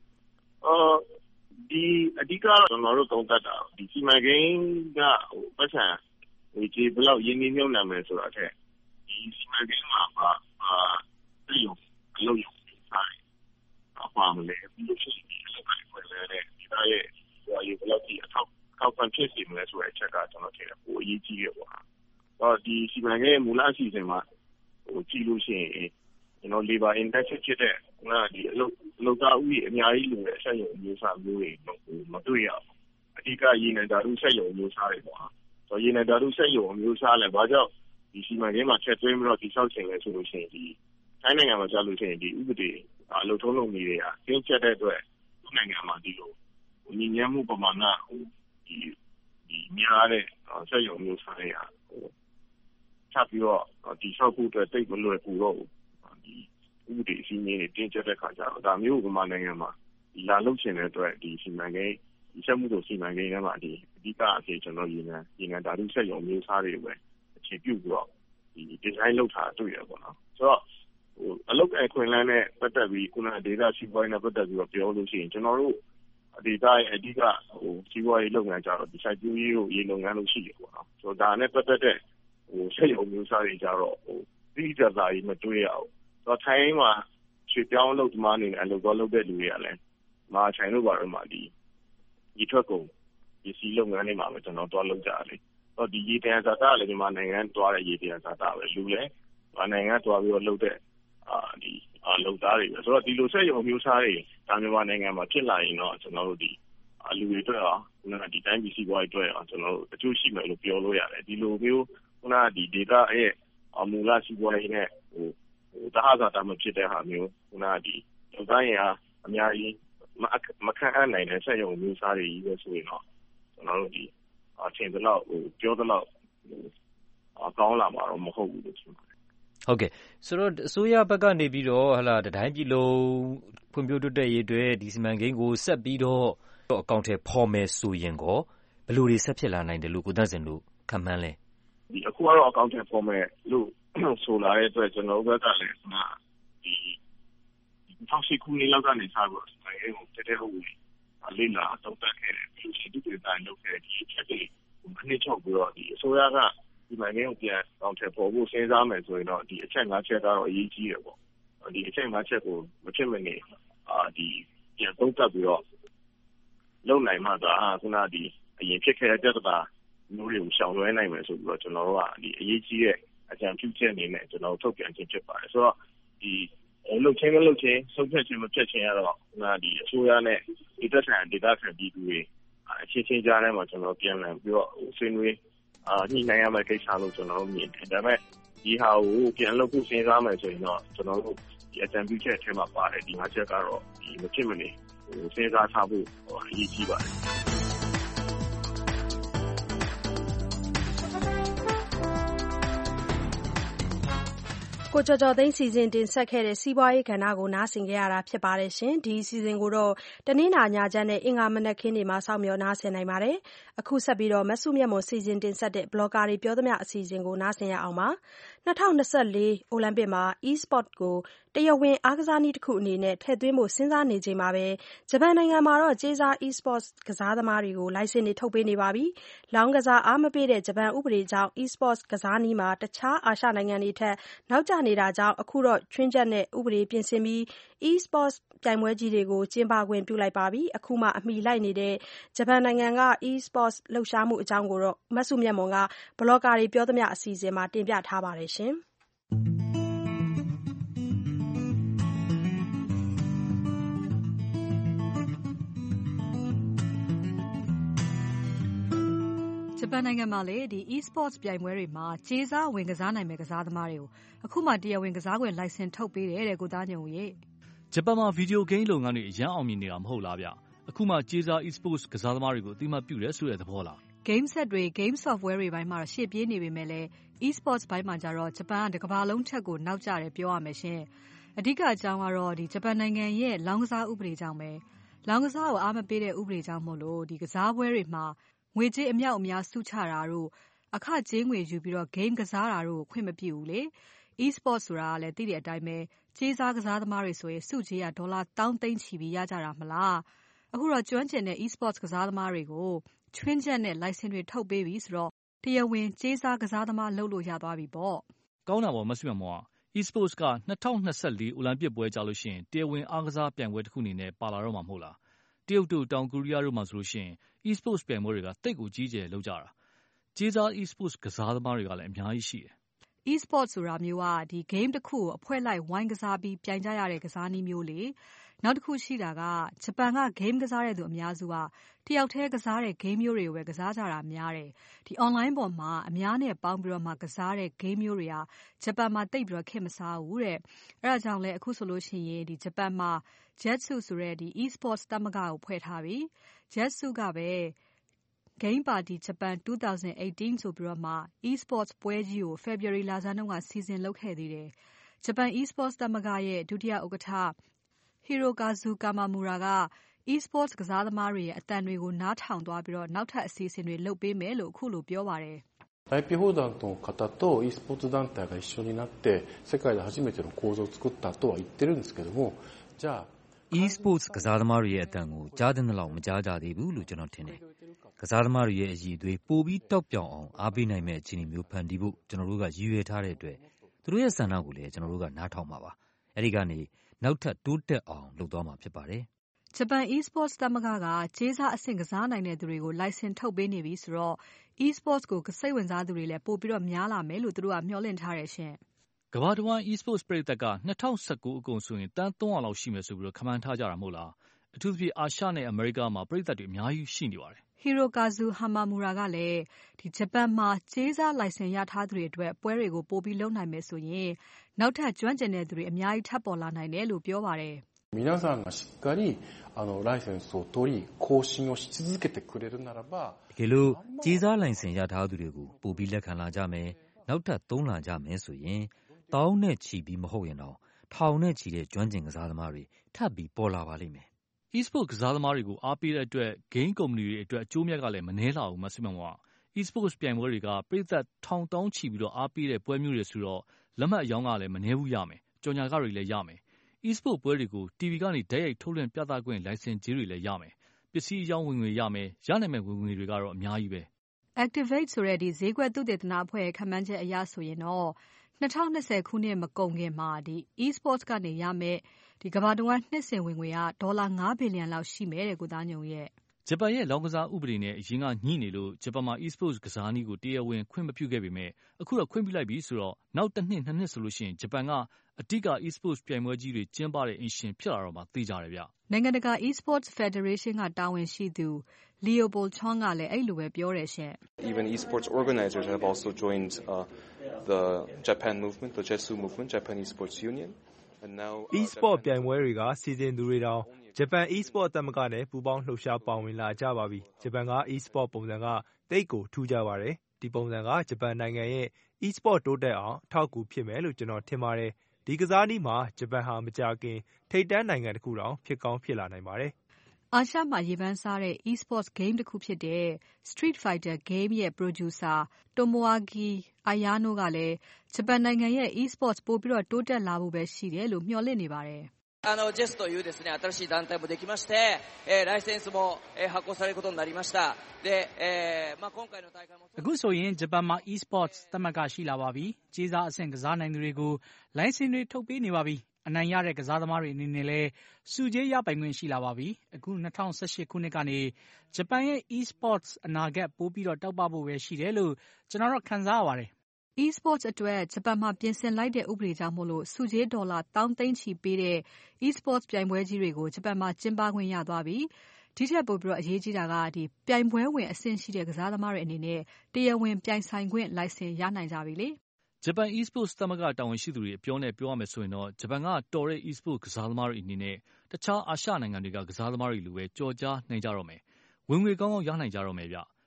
ဒီအဓိကတော့ကျွန်တော်တို့သုံးသပ်တာဒီစီမံကိန်းကပတ်စံဒီဘယ်လောက်ရင်းနှီးမြှုပ်နှံမယ်ဆိုတာထက်ဒီစီမံကိန်းမှာအလုပ်ရုံဆိုင်ပါမလဲပြီးလို့ရှိရင်အလုပ်ကိုင်လဲတဲ့ဒီသားရဲ့ဘယ်လောက်ဒီအထောက်ပံ့ဖြစ်စီမလဲဆိုတဲ့အချက်ကကျွန်တော်ထင်တယ်ပိုအရေးကြီးတယ်ပေါ့ဒီစီမံကိန်းမူလအစီအစဉ်မှာကြည့်လို့ရှိရင်ကျွန်တော် labor intensive ဖြစ်တဲ့ဒီအလုပ်သားဥယျာဉ်အများကြီးလိုတဲ့အဆက်ရုံမျိုးစားမျိုးတွေမတွေ့ရဘူးအဓိကရေနံဓာတုဆက်ရုံမျိုးစားတွေပေါ့ရေနံဓာတုဆက်ရုံမျိုးစားလဲဘာကြောင့်ဒီစီမံကိန်းမှာချက်သွင်းပြီးတော့ဒီဆောက်ချင်လဲဆိုလို့ရှိရင်ဒီတိုင်းနိုင်ငံမှာကြားလို့ရှိရင်ဒီဥပဒေအလုပ်ထုံးလုပ်နည်းတွေကကျင်းချက်တဲ့အတွက်ဒီနိုင်ငံမှာဒီလိုညီညွတ်မှုပမာဏဒီများတဲ့ဆက်ရုံမျိုးစားတွေကချက်ပြီးတော့ဒီဆောက်ဖို့အတွက်တိတ်မလွယ်ကူတော့ဒီဥပဒေအစည်းအဝေးတွေတင်းကျပ်တဲ့ခါကျတော့ဒါမျိုးဥပမာနိုင်ငံမှာဒီလာလုပ်ချင်တဲ့အတွက်ဒီစီမံကိန်းဒီချက်မှုတို့စီမံကိန်းထဲမှာဒီအဓိကအဖြစ်ကျွန်တော်ရေနံဓာတုဆက်ရုံမျိုးစားတွေပဲအခြေပြုပြီးတော့ဒီဒီဇိုင်းလုပ်ထားတွေ့ရပါတော့ဆိုတော့အလုပ်အခွင့်အလမ်းနဲ့ပတ်သက်ပြီးခုနဒေတာစီးပွားရေးနဲ့ပတ်သက်ပြီးတော့ပြောလို့ရှိရင်ကျွန်တော်တို့ဒေတာရဲ့အဓိကစီးပွားရေးလုပ်ငန်းကြတော့ဒီစိုက်ပျိုးရေးကိုရေလုပ်ငန်းလို့ရှိရပေါ့နော်ဆိုတော့ဒါနဲ့ပတ်သက်တဲ့ဆက်ရုံမျိုးစားတွေကြတော့ပြီးကြတာကြီးမတွေ့ရဘူးဆိုတော့ထိုင်းမှာရွှေပြောင်းလုပ်သမားအနေနဲ့အလုပ်တော်လုပ်တဲ့လူတွေကလည်းမာချိုင်တို့ဘာလို့မှဒီထွက်ကုန်ဒီစီလုပ်ငန်းတွေမှာပဲကျွန်တော်တော်လုပ်ကြတယ်ဆိုတော့ဒီရေတံဇာတာလည်းမြန်မာနိုင်ငံတွားတဲ့ရေတံဇာတာပဲလူလည်းနိုင်ငံတွားပြီးတော့လုပ်တဲ့ဒီလုပ်သားတွေပဲဆိုတော့ဒီလိုဆက်ရုံမျိုးစားတွေဒါမြန်မာနိုင်ငံမှာဖြစ်လာရင်တော့ကျွန်တော်တို့ဒီလူတွေအတွက်ရောဒီတိုင်းပြည်စီးပွားရေးအတွက်ရောကျွန်တော်တို့အကျိုးရှိမယ်လို့ပြောလို့ရတယ်ဒီလိုမျိုးခုနဒီ data ရဲ့မူလစီးပွားရေးနဲ့တဟဇာတာမဖြစ်တဲ့ဟာမျိုးခုနဒီလုပ်သားရင်အားအများကြီးမခံအပ်နိုင်တဲ့ဆက်ရုံမျိုးစားတွေကြီးပဲဆိုရင်တော့ကျွန်တော်တို့ဒီအချိန်တလောက်ပြောတလောက်ကောင်းလာမှာတော့မဟုတ်ဘူးလို့ထင်ပါတယ်ဟုတ်ကဲ့ဆိုတော့အစိုးရဘက်ကနေပြီးတော့ဟလာတိုင်းပြည်လုံးဖွံ့ဖြိုးတိုးတက်ရေးအတွက်ဒီစီမံကိန်းကိုဆက်ပြီးတော့အကောင့်ထဲပေါ်မယ်ဆိုရင်ကောဘယ်လိုတွေဆက်ဖြစ်လာနိုင်တယ်လို့ကိုသန့်စင်တို့ခန့်မှန်းလဲဒီအခုကတော့အကောင့်ထဲပေါ်မယ်လို့ဆိုလာတဲ့အတွက်ကျွန်တော်ဘက်ကလည်းဒီ2000ခုနှစ်လောက်ကနေစပြီးတော့စီမံကိန်းကိုတကယ်ဟုတ်လေးလာတော့တက်ခဲ့တယ်ဒီစီတူတွေတိုင်းလုပ်ခဲ့ဒီချက်တွေခဏချုပ်ပြီးတော့ဒီအစိုးရကဒီမန်ကိန်းကိုပြန်အောင်ထည့်ပေါ်ဖို့စဉ်းစားမယ်ဆိုရင်တော့ဒီအချက် 5 ချက်ကတော့အရေးကြီးတယ်ပေါ့ဒီအချက် 5 ချက်ကိုမဖြစ်မနေဒီပြန်သုံးသပ်ပြီးတော့လုပ်နိုင်မှသာခုနဒီအရင်ဖြစ်ခဲ့တဲ့ပြဿနာမျိုးတွေကိုရှောင်လွှဲနိုင်မယ်ဆိုပြီးတော့ကျွန်တော်တို့ကဒီအရေးကြီးတဲ့အကြံပြုချက်အနေနဲ့ကျွန်တော်ထုတ်ပြန်ခြင်းဖြစ်ပါတယ်ဆိုတော့ဒီလုပ်ချင်းမလုပ်ချင်းဆုံးဖြတ်ခြင်းမဖြစ်ခြင်းကတော့ဒီအစိုးရနဲ့ဒီသက်ဆိုင်ဒေသခံပြည်သူတွေအချင်းချင်းကြားထဲမှာကျွန်တော်ပြန်လည်ပြီးတော့ဆွေးနွေးညှိနှိုင်းရမယ့်ကိစ္စလို့ကျွန်တော်တို့မြင်တယ်ဒါပေမဲ့ဒီဟာကိုပြန်လုပ်ဖို့စဉ်းစားမယ်ဆိုရင်တော့ကျွန်တော်တို့ဒီအကြံပြုချက်အထက်မှာပါတယ်ဒီ 5 ချက်ကတော့ဒီမဖြစ်မနေစဉ်းစားထားဖို့အရေးကြီးပါတယ်ကိုကျော်ကျော်သိန်းစီစဉ်တင်ဆက်ခဲ့တဲ့စီးပွားရေးကဏ္ဍကိုနားဆင်ကြရတာဖြစ်ပါတယ်ရှင်ဒီအစီအစဉ်ကိုတော့တနင်္လာညချမ်းနဲ့အင်္ဂါမနက်ခင်းတွေမှာစောင့်မျှော်နားဆင်နိုင်ပါတယ်အခုဆက်ပြီးတော့မဆုမြတ်မွန်စီစဉ်တင်ဆက်တဲ့ blogger တွေပြောသမျှအစီအစဉ်ကိုနားဆင်ရအောင်ပါ2024 အိုလံပစ်မှာ e-sport ကိုတရားဝင်အားကစားနည်းတစ်ခုအနေနဲ့ထည့်သွင်းဖို့စဉ်းစားနေချိန်မှာပဲဂျပန်နိုင်ငံမှာတော့ကြေးစား e-sport ကစားသမားတွေကိုလိုင်စင်တွေထုတ်ပေးနေပါပြီ။လောင်းကစားအားမပေးတဲ့ဂျပန်ဥပဒေကြောင့် e-sport ကစားနည်းမှာတခြားအာရှနိုင်ငံတွေထက်နောက်ကျနေတာကြောင့်အခုတော့ချွင်းချက်နဲ့ဥပဒေပြင်ဆင်ပြီး e-sport ပြိုင်ပွဲကြီးတွေကိုကျင်းပခွင့်ပြုလိုက်ပါပြီ။အခုမှအမီလိုက်နေတဲ့ဂျပန်နိုင်ငံက e-sport လှုပ်ရှားမှုအကြောင်းကိုတော့မဆုမြတ်မွန်ကဘလော့ဂါတွေပြောသမျှအစီအစဉ်မှာတင်ပြထားပါတယ်ရှင်။ဂျပန်နိုင်ငံမှာလေဒီ e-sports ပြိုင်ပွဲတွေမှာကြေးစားဝင်ကစားနိုင်မဲ့ကစားသမားတွေကိုအခုမှတရားဝင်ကစားခွင့်လိုင်စင်ထုတ်ပေးတယ်တဲ့ကိုသားညုံရေဂျပန်မှာဗီဒီယိုဂိမ်းလုပ်ငန်းတွေအရန်အောင်မြင်နေတာမဟုတ်လားဗျအခုမှကြေးစား e-sports ကစားသမားတွေကိုအသိမှတ်ပြုတယ်ဆိုတဲ့သဘောလား game set တွေ game software တွေပိုင်းမှာတော့ရှေ့ပြေးနေပေမဲ့လည်း e-sports ဘိုင်းမှာကျတော့ဂျပန်ကတစ်ကမ္ဘာလုံးထက်ကိုနောက်ကျတယ်ပြောရမယ်ရှင်။အဓိကအကြောင်းကတော့ဂျပန်နိုင်ငံရဲ့လောင်းကစားဥပဒေကြောင့်ပဲ။လောင်းကစားကိုအားမပေးတဲ့ဥပဒေကြောင့်မို့လို့ကစားပွဲတွေမှာငွေကြေးအမြောက်အများစုချတာတို့အခကြေးငွေယူပြီးတော့ game ကစားတာတို့ခွင့်မပြုဘူးလေ။ e-sports ဆိုတာကလည်းသိတဲ့အတိုင်းပဲကြေးစားကစားသမားတွေဆိုရင်စုကြေးကဒေါ်လာတောင်းသိန်းချီပြီးရကြတာမလား။အခုတော့ကျွမ်းကျင်တဲ့ e-sports ကစားသမားတွေကိုချွင်းချက်နဲ့ license တွေထုတ်ပေးပြီဆိုတော့တရားဝင်ကြေးစားကစားသမားလုပ်လို့ရသွားပြီပေါ့။ကောင်းတာပေါ့မဆုမမောင် e-sports က2024အိုလံပစ်ပွဲကြလို့ရှိရင်တရားဝင်အားကစားပြိုင်ပွဲတစ်ခုအနေနဲ့ပါလာတော့မှာမဟုတ်လား။တရုတ်တို့တောင်ကိုရီးယားတို့မှာဆိုလို့ရှိရင် e-sports ပြိုင်ပွဲတွေကတိတ်ကိုကြီးကျယ်လုပ်ကြတာ။ကြေးစား e-sports ကစားသမားတွေကလည်းအများကြီးရှိတယ်။ e-sports ဆိုတာမျိုးကgame တစ်ခုကိုအဖွဲ့လိုက်ဝိုင်းကစားပြီးပြိုင်ကြရတဲ့ကစားနည်းမျိုးလေ။နောက်တစ်ခုရှိတာကဂျပန်က game ကစားတဲ့သူအများစုကတယောက်တည်းကစားတဲ့ game မျိုးတွေကိုပဲကစားကြတာများတယ်။ online ပေါ်မှာအများနဲ့ပေါင်းပြီးတော့မှကစားတဲ့ game မျိုးတွေကဂျပန်မှာတိတ်ပြီးတော့ခေတ်မစားဘူးတဲ့။အဲဒါကြောင့်လဲအခုဆိုလို့ရှိရင်ဂျပန်မှာ JETSU ဆိုတဲ့e-sports သမဂ္ဂကိုဖွဲ့ထားပြီ။ JETSU ကပဲ Game Party Japan 2018ဆိုပြီးတော့မှ e-sports ပွဲကြီးကို February လဆန်းတုန်းကစီစဉ်လုပ်ခဲ့သေးတယ်။ဂျပန် e-sports သမဂ္ဂရဲ့ဒုတိယဥက္ကဋ္ဌ Hirokazu Kamamura က e-sports ကစားသမားတွေရဲ့အသံတွေကိုနားထောင်သွားပြီးတော့နောက်ထပ်အစီအစဉ်တွေလုပ်ပေးမယ်လို့အခုလိုပြောပါတယ်။ IP ホルダーの方と e-sports 団体が一緒になって世界で初めての構造を作ったとは言ってるんですけども、じゃあ e-sports ကစားသမားတွေရဲ့အတန်ကိုကြားတဲ့လောက်မကြားကြသေးဘူးလို့ကျွန်တော်ထင်တယ်။ကစားသမားတွေရဲ့အရည်အသွေးပိုပြီးတောက်ပြောင်အောင်အားပေးနိုင်မဲ့အခြေအနေမျိုးဖန်တီးဖို့ကျွန်တော်တို့ကရည်ရွယ်ထားတဲ့အတွက်သူတို့ရဲ့ဆန္ဒကိုလည်းကျွန်တော်တို့ကနားထောင်ပါပါ။အဲဒီကနေနောက်ထပ်တိုးတက်အောင်လုပ်သွားမှာဖြစ်ပါတယ်။ဂျပန် e-sports သမဂ္ဂကကြေးစားအဆင့်ကစားနိုင်တဲ့သူတွေကို license ထုတ်ပေးနေပြီဆိုတော့ e-sports ကိုစိတ်ဝင်စားသူတွေလည်းပိုပြီးတော့များလာမယ်လို့သူတို့ကမျှော်လင့်ထားတယ်ရှင်။ကမ္ဘာတဝန်း e-sports ပရိသတ်က2019အကုန်ဆိုရင်တန်း300လောက်ရှိမယ်ဆိုပြီးတော့ခန့်မှန်းထားကြတာမဟုတ်လား။အထူးသဖြင့်အာရှနဲ့အမေရိကမှာပရိသတ်တွေအများကြီးရှိနေပါတယ်။ Hirokazu Hamamura ကလည်းဂျပန်မှာကြေးစား license ရထားသူတွေအတွက်ပွဲတွေကိုပိုပြီးလုပ်နိုင်မယ်ဆိုရင်နောက်ထပ်ကျွမ်းကျင်တဲ့သူတွေအများကြီးထပ်ပေါ်လာနိုင်တယ်လို့ပြောပါတယ်။皆さんがしっかりライセンスを取り更新をし続けてくれるならばတကယ်လို့ကြေးစား license ရထားသူတွေကိုပိုပြီးလက်ခံလာကြမယ်နောက်ထပ်သုံးလာကြမယ်ဆိုရင်တောင်းနဲ့ချီပြီးမဟုတ်ရင်တော့ထောင်နဲ့ချီတဲ့ကျွမ်းကျင်ကစားသမားတွေထပ်ပြီးပေါ်လာပါလိမ့်မယ်။ e-sport ကစားသမားတွေကိုအားပေးတဲ့အတွက် game company တွေအတွက်အကျိုးမြတ်ကလည်းမနှဲလာဘူးမဆုမမောင်။ e-sports ပြိုင်ပွဲတွေကပရိသတ်ထောင်တောင်းချီပြီးတော့အားပေးတဲ့ပွဲမျိုးတွေဆိုတော့လက်မှတ်အယောင်းကလည်းမနှဲဘူးရမယ်။ကြော်ညာကတွေလည်းရမယ်။ e-sport ပွဲတွေကို TV ကနေဓာတ်ရိုက်ထုတ်လွှင့်ပြသခွင့် license ကြေးတွေလည်းရမယ်။ပစ္စည်းအယောင်းဝင်ငွေရမယ်။ရနိုင်မဲ့ဝင်ငွေတွေကတော့အများကြီးပဲ။ Activate ဆိုတဲ့ဈေးကွက်သုတေသနအဖွဲ့ရဲ့ခန့်မှန်းချက်အရဆိုရင်တော့2020ခုနှစ်မကုန်ခင်မှာe-sports ကနေရမယ့်ကမ္ဘာတဝန်းနှစ်စဉ်ဝင်ငွေကဒေါ်လာ9ဘီလီယံလောက်ရှိမယ်တဲ့ကိုသားညုံရဲ့ဂျပန်ရဲ့လောင်းကစားဥပဒေနဲ့အရင်ကညှိနေလို့ဂျပန်မှာ e-sports ကစားနည်းကိုတရားဝင်ခွင့်မပြုခဲ့ပေမဲ့အခုတော့ခွင့်ပြုလိုက်ပြီဆိုတော့နောက်တစ်နှစ်နှစ်နှစ်ဆိုလို့ရှိရင်ဂျပန်ကအဓိက e-sports ပြိုင်ပွဲကြီးတွေကျင်းပတဲ့အင်ရှင်ဖြစ်လာတော့မှသိကြတယ်ဗျ။နိုင်ငံတကာ e-sports federation ကတာဝန်ရှိသူ Leopold Chong ကလည်းအဲ့လိုပဲပြောတယ်ရှင်။ Even e-sports organizers have also joined the Japan movement, the JETSU movement, Japan Esports Union. And now e-sport ပြိုင်ပွဲတွေကစီစဉ်သူတွေတောင်ဂျပန် e-sport သမဂ္ဂနဲ့ပူးပေါင်းလှုပ်ရှားပါဝင်လာကြပါပြီ။ဂျပန်က e-sport ပုံစံကတိတ်ကိုထူးခြားပါတယ်။ဒီပုံစံကဂျပန်နိုင်ငံရဲ့ e-sport တိုးတက်အောင်အထောက်အကူဖြစ်မယ်လို့ကျွန်တော်ထင်ပါတယ်။ဒီကစားနည်းမှာဂျပန်ဟာမကြာခင်ထိပ်တန်းနိုင်ငံတစ်ခုတောင်ဖြစ်ကောင်းဖြစ်လာနိုင်ပါတယ်။အာရှမှာရေပန်းစားတဲ့ e-sports game တစ်ခုဖြစ်တဲ့ Street Fighter game ရဲ့ producer Tomoaki Ayano ကလည်းဂျပန်နိုင်ငံရဲ့ e-sports ပိုပြီးတော့တိုးတက်လာဖို့ပဲရှိတယ်လို့မျှော်လင့်နေပါတယ် JES というですね新しい団体もできまして、ライセンスも発行されることになりました。で、今回の大会もအခုဆိုရင်ဂျပန်မှာ e-sports သမဂ္ဂရှိလာပါပြီ။ကြေးစားအဆင့်ကစားနိုင်သူတွေကို license တွေထုတ်ပေးနေပါပြီ။အနိုင်ရတဲ့ကစားသမားတွေအနေနဲ့လည်းစုကြေးရပိုင်ခွင့်ရှိလာပါပြီ။အခု2018ခုနှစ်ကနေဂျပန်ရဲ့ e-sports အနာဂတ်ပိုပြီးတော့တောက်ပဖို့ပဲရှိတယ်လို့ကျွန်တော်တို့ခံစားရပါတယ်။ e-sports အတွက်ဂျပန်မှာပြင်ဆင်လိုက်တဲ့ဥပဒေကြောင့်မို့လို့စုကြေးဒေါ်လာတောင်းသိန်းချီပေးတဲ့ e-sports ပြိုင်ပွဲကြီးတွေကိုဂျပန်မှာကျင်းပခွင့်ရသွားပြီ။ဒီထက်ပိုပြီးတော့အရေးကြီးတာကပြိုင်ပွဲဝင်အဆင့်ရှိတဲ့ကစားသမားတွေအနေနဲ့တရားဝင်ပြိုင်ဆိုင်ခွင့် license ရနိုင်ကြပြီလေ။ဂျပန် e-sports သမဂ္ဂတာဝန်ရှိသူတွေအပြောနဲ့ပြောရမယ်ဆိုရင်တော့ဂျပန်ကတော်တဲ့ e-sports ကစားသမားတွေအနေနဲ့တခြားအာရှနိုင်ငံတွေကကစားသမားတွေလိုပဲကြော်ကြားနိုင်ကြတော့မယ်။ဝင်ငွေကောင်းကောင်းရနိုင်ကြတော့မယ်ဗျ။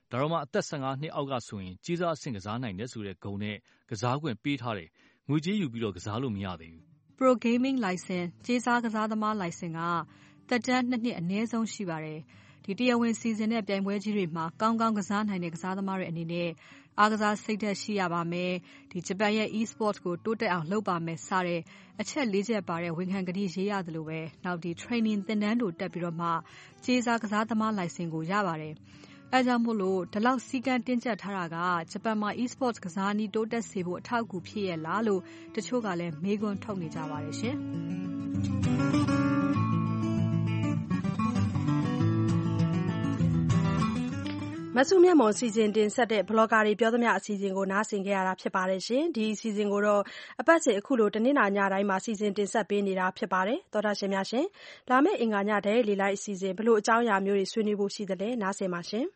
ဒါတော့မှအသက်15နှစ်အောက်ကဆိုရင်ကြီးစားအဆင့်ကစားနိုင်တဲ့ဆိုတဲ့ဂုဏ်နဲ့ကစားခွင့်ပေးထားတယ်ငွေကြေးယူပြီးတော့ကစားလို့မရသေးဘူး Pro Gaming License ကြေးစားကစားသမား License ကသက်တမ်း2နှစ်အနည်းဆုံးရှိပါတယ်ဒီတရားဝင်စီစဉ်တဲ့ပြိုင်ပွဲကြီးတွေမှာကောင်းကောင်းကစားနိုင်တဲ့ကစားသမားတွေအနေနဲ့အားကစားစိတ်ဓာတ်ရှိရပါမယ်ဒီဂျပန်ရဲ့ e-sport ကိုတိုးတက်အောင်လုပ်ပါမယ်စတဲ့အချက်၄ချက်ပါတဲ့ဝန်ခံကတိရေးရတယ်လို့ပဲနောက်ဒီ training သင်တန်းတို့တက်ပြီးတော့မှကြေးစားကစားသမား license ကိုရပါတယ်အဲကြောင့်မို့လို့ဒီလောက်စီကံတင်းကျပ်ထားတာကဂျပန်မှာ e-sport ကစားနည်းတိုးတက်စေဖို့အထောက်အကူဖြစ်ရဲ့လားလို့တချို့ကလည်းမေးခွန်းထုတ်နေကြပါတယ်ရှင်မဆုမြတ်မွန်စီစဉ်တင်ဆက်တဲ့ blogger တွေပြောသမျှအစီအစဉ်ကိုနားဆင်ကြရတာဖြစ်ပါတယ်ရှင်ဒီအစီအစဉ်ကိုတော့အပတ်စဉ်အခုလိုတနင်္လာညတိုင်းမှာစီစဉ်တင်ဆက်ပေးနေတာဖြစ်ပါတယ်သောတာရှင်များရှင်လာမယ့်အင်္ဂါညတဲ့လေလိုက်အစီအစဉ်ဘလို့အကြောင်းအရာမျိုးတွေဆွေးနွေးဖို့ရှိသလဲနားဆင်ပါရှင်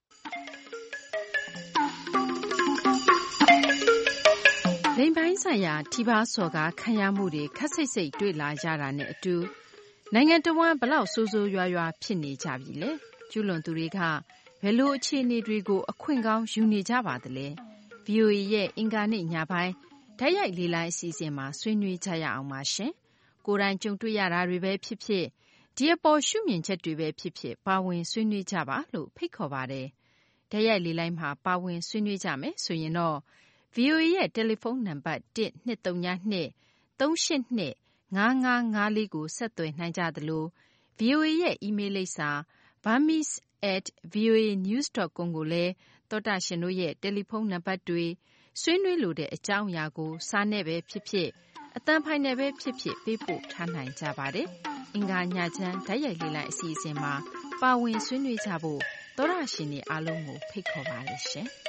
လိမ်ပိုင်းဆိုင်ရာထိပါစော်ကားခံရမှုတွေခက်စိတ်စိတ်တွေ့လာကြတာနဲ့အတူနိုင်ငံတော်ဝန်ဘလောက်ဆိုးဆိုးရွားရွားဖြစ်နေကြပြီလဲကျူးလွန်သူတွေကဘယ်လိုအခြေအနေတွေကိုအခွင့်ကောင်းယူနေကြပါသလဲ VOA ရဲ့အင်္ဂါနေ့ညပိုင်းဓာတ်ရိုက်လေ့လာအစီအစဉ်မှာဆွေးနွေးကြရအောင်ပါရှင်ကိုယ်တိုင်ကြုံတွေ့ရတာတွေပဲဖြစ်ဖြစ်ဒီအပေါ်ရှုမြင်ချက်တွေပဲဖြစ်ဖြစ်ပါဝင်ဆွေးနွေးကြပါလို့ဖိတ်ခေါ်ပါတယ်ဓာတ်ရိုက်လေ့လာမှာပါဝင်ဆွေးနွေးကြမယ်ဆိုရင်တော့ VOA ရဲ့တယ်လီဖုန်းနံပါတ်1232 382 5554ကိုဆက်သွယ်နိုင်ကြသလို VOA ရဲ့ email လိပ်စာ burmese@voanews.com ကိုလည်းသောတာရှင်တို့ရဲ့တယ်လီဖုန်းနံပါတ်တွေဆွေးနွေးလိုတဲ့အကြောင်းအရာကိုစာနဲ့ပဲဖြစ်ဖြစ်အသံဖိုင်နဲ့ပဲဖြစ်ဖြစ်ပေးပို့ထားနိုင်ကြပါတယ်။အင်္ဂါညချမ်းဓာတ်ရိုက်လေ့လာအစီအစဉ်မှာပါဝင်ဆွေးနွေးကြဖို့သောတာရှင်တွေအားလုံးကိုဖိတ်ခေါ်ပါတယ်ရှင်။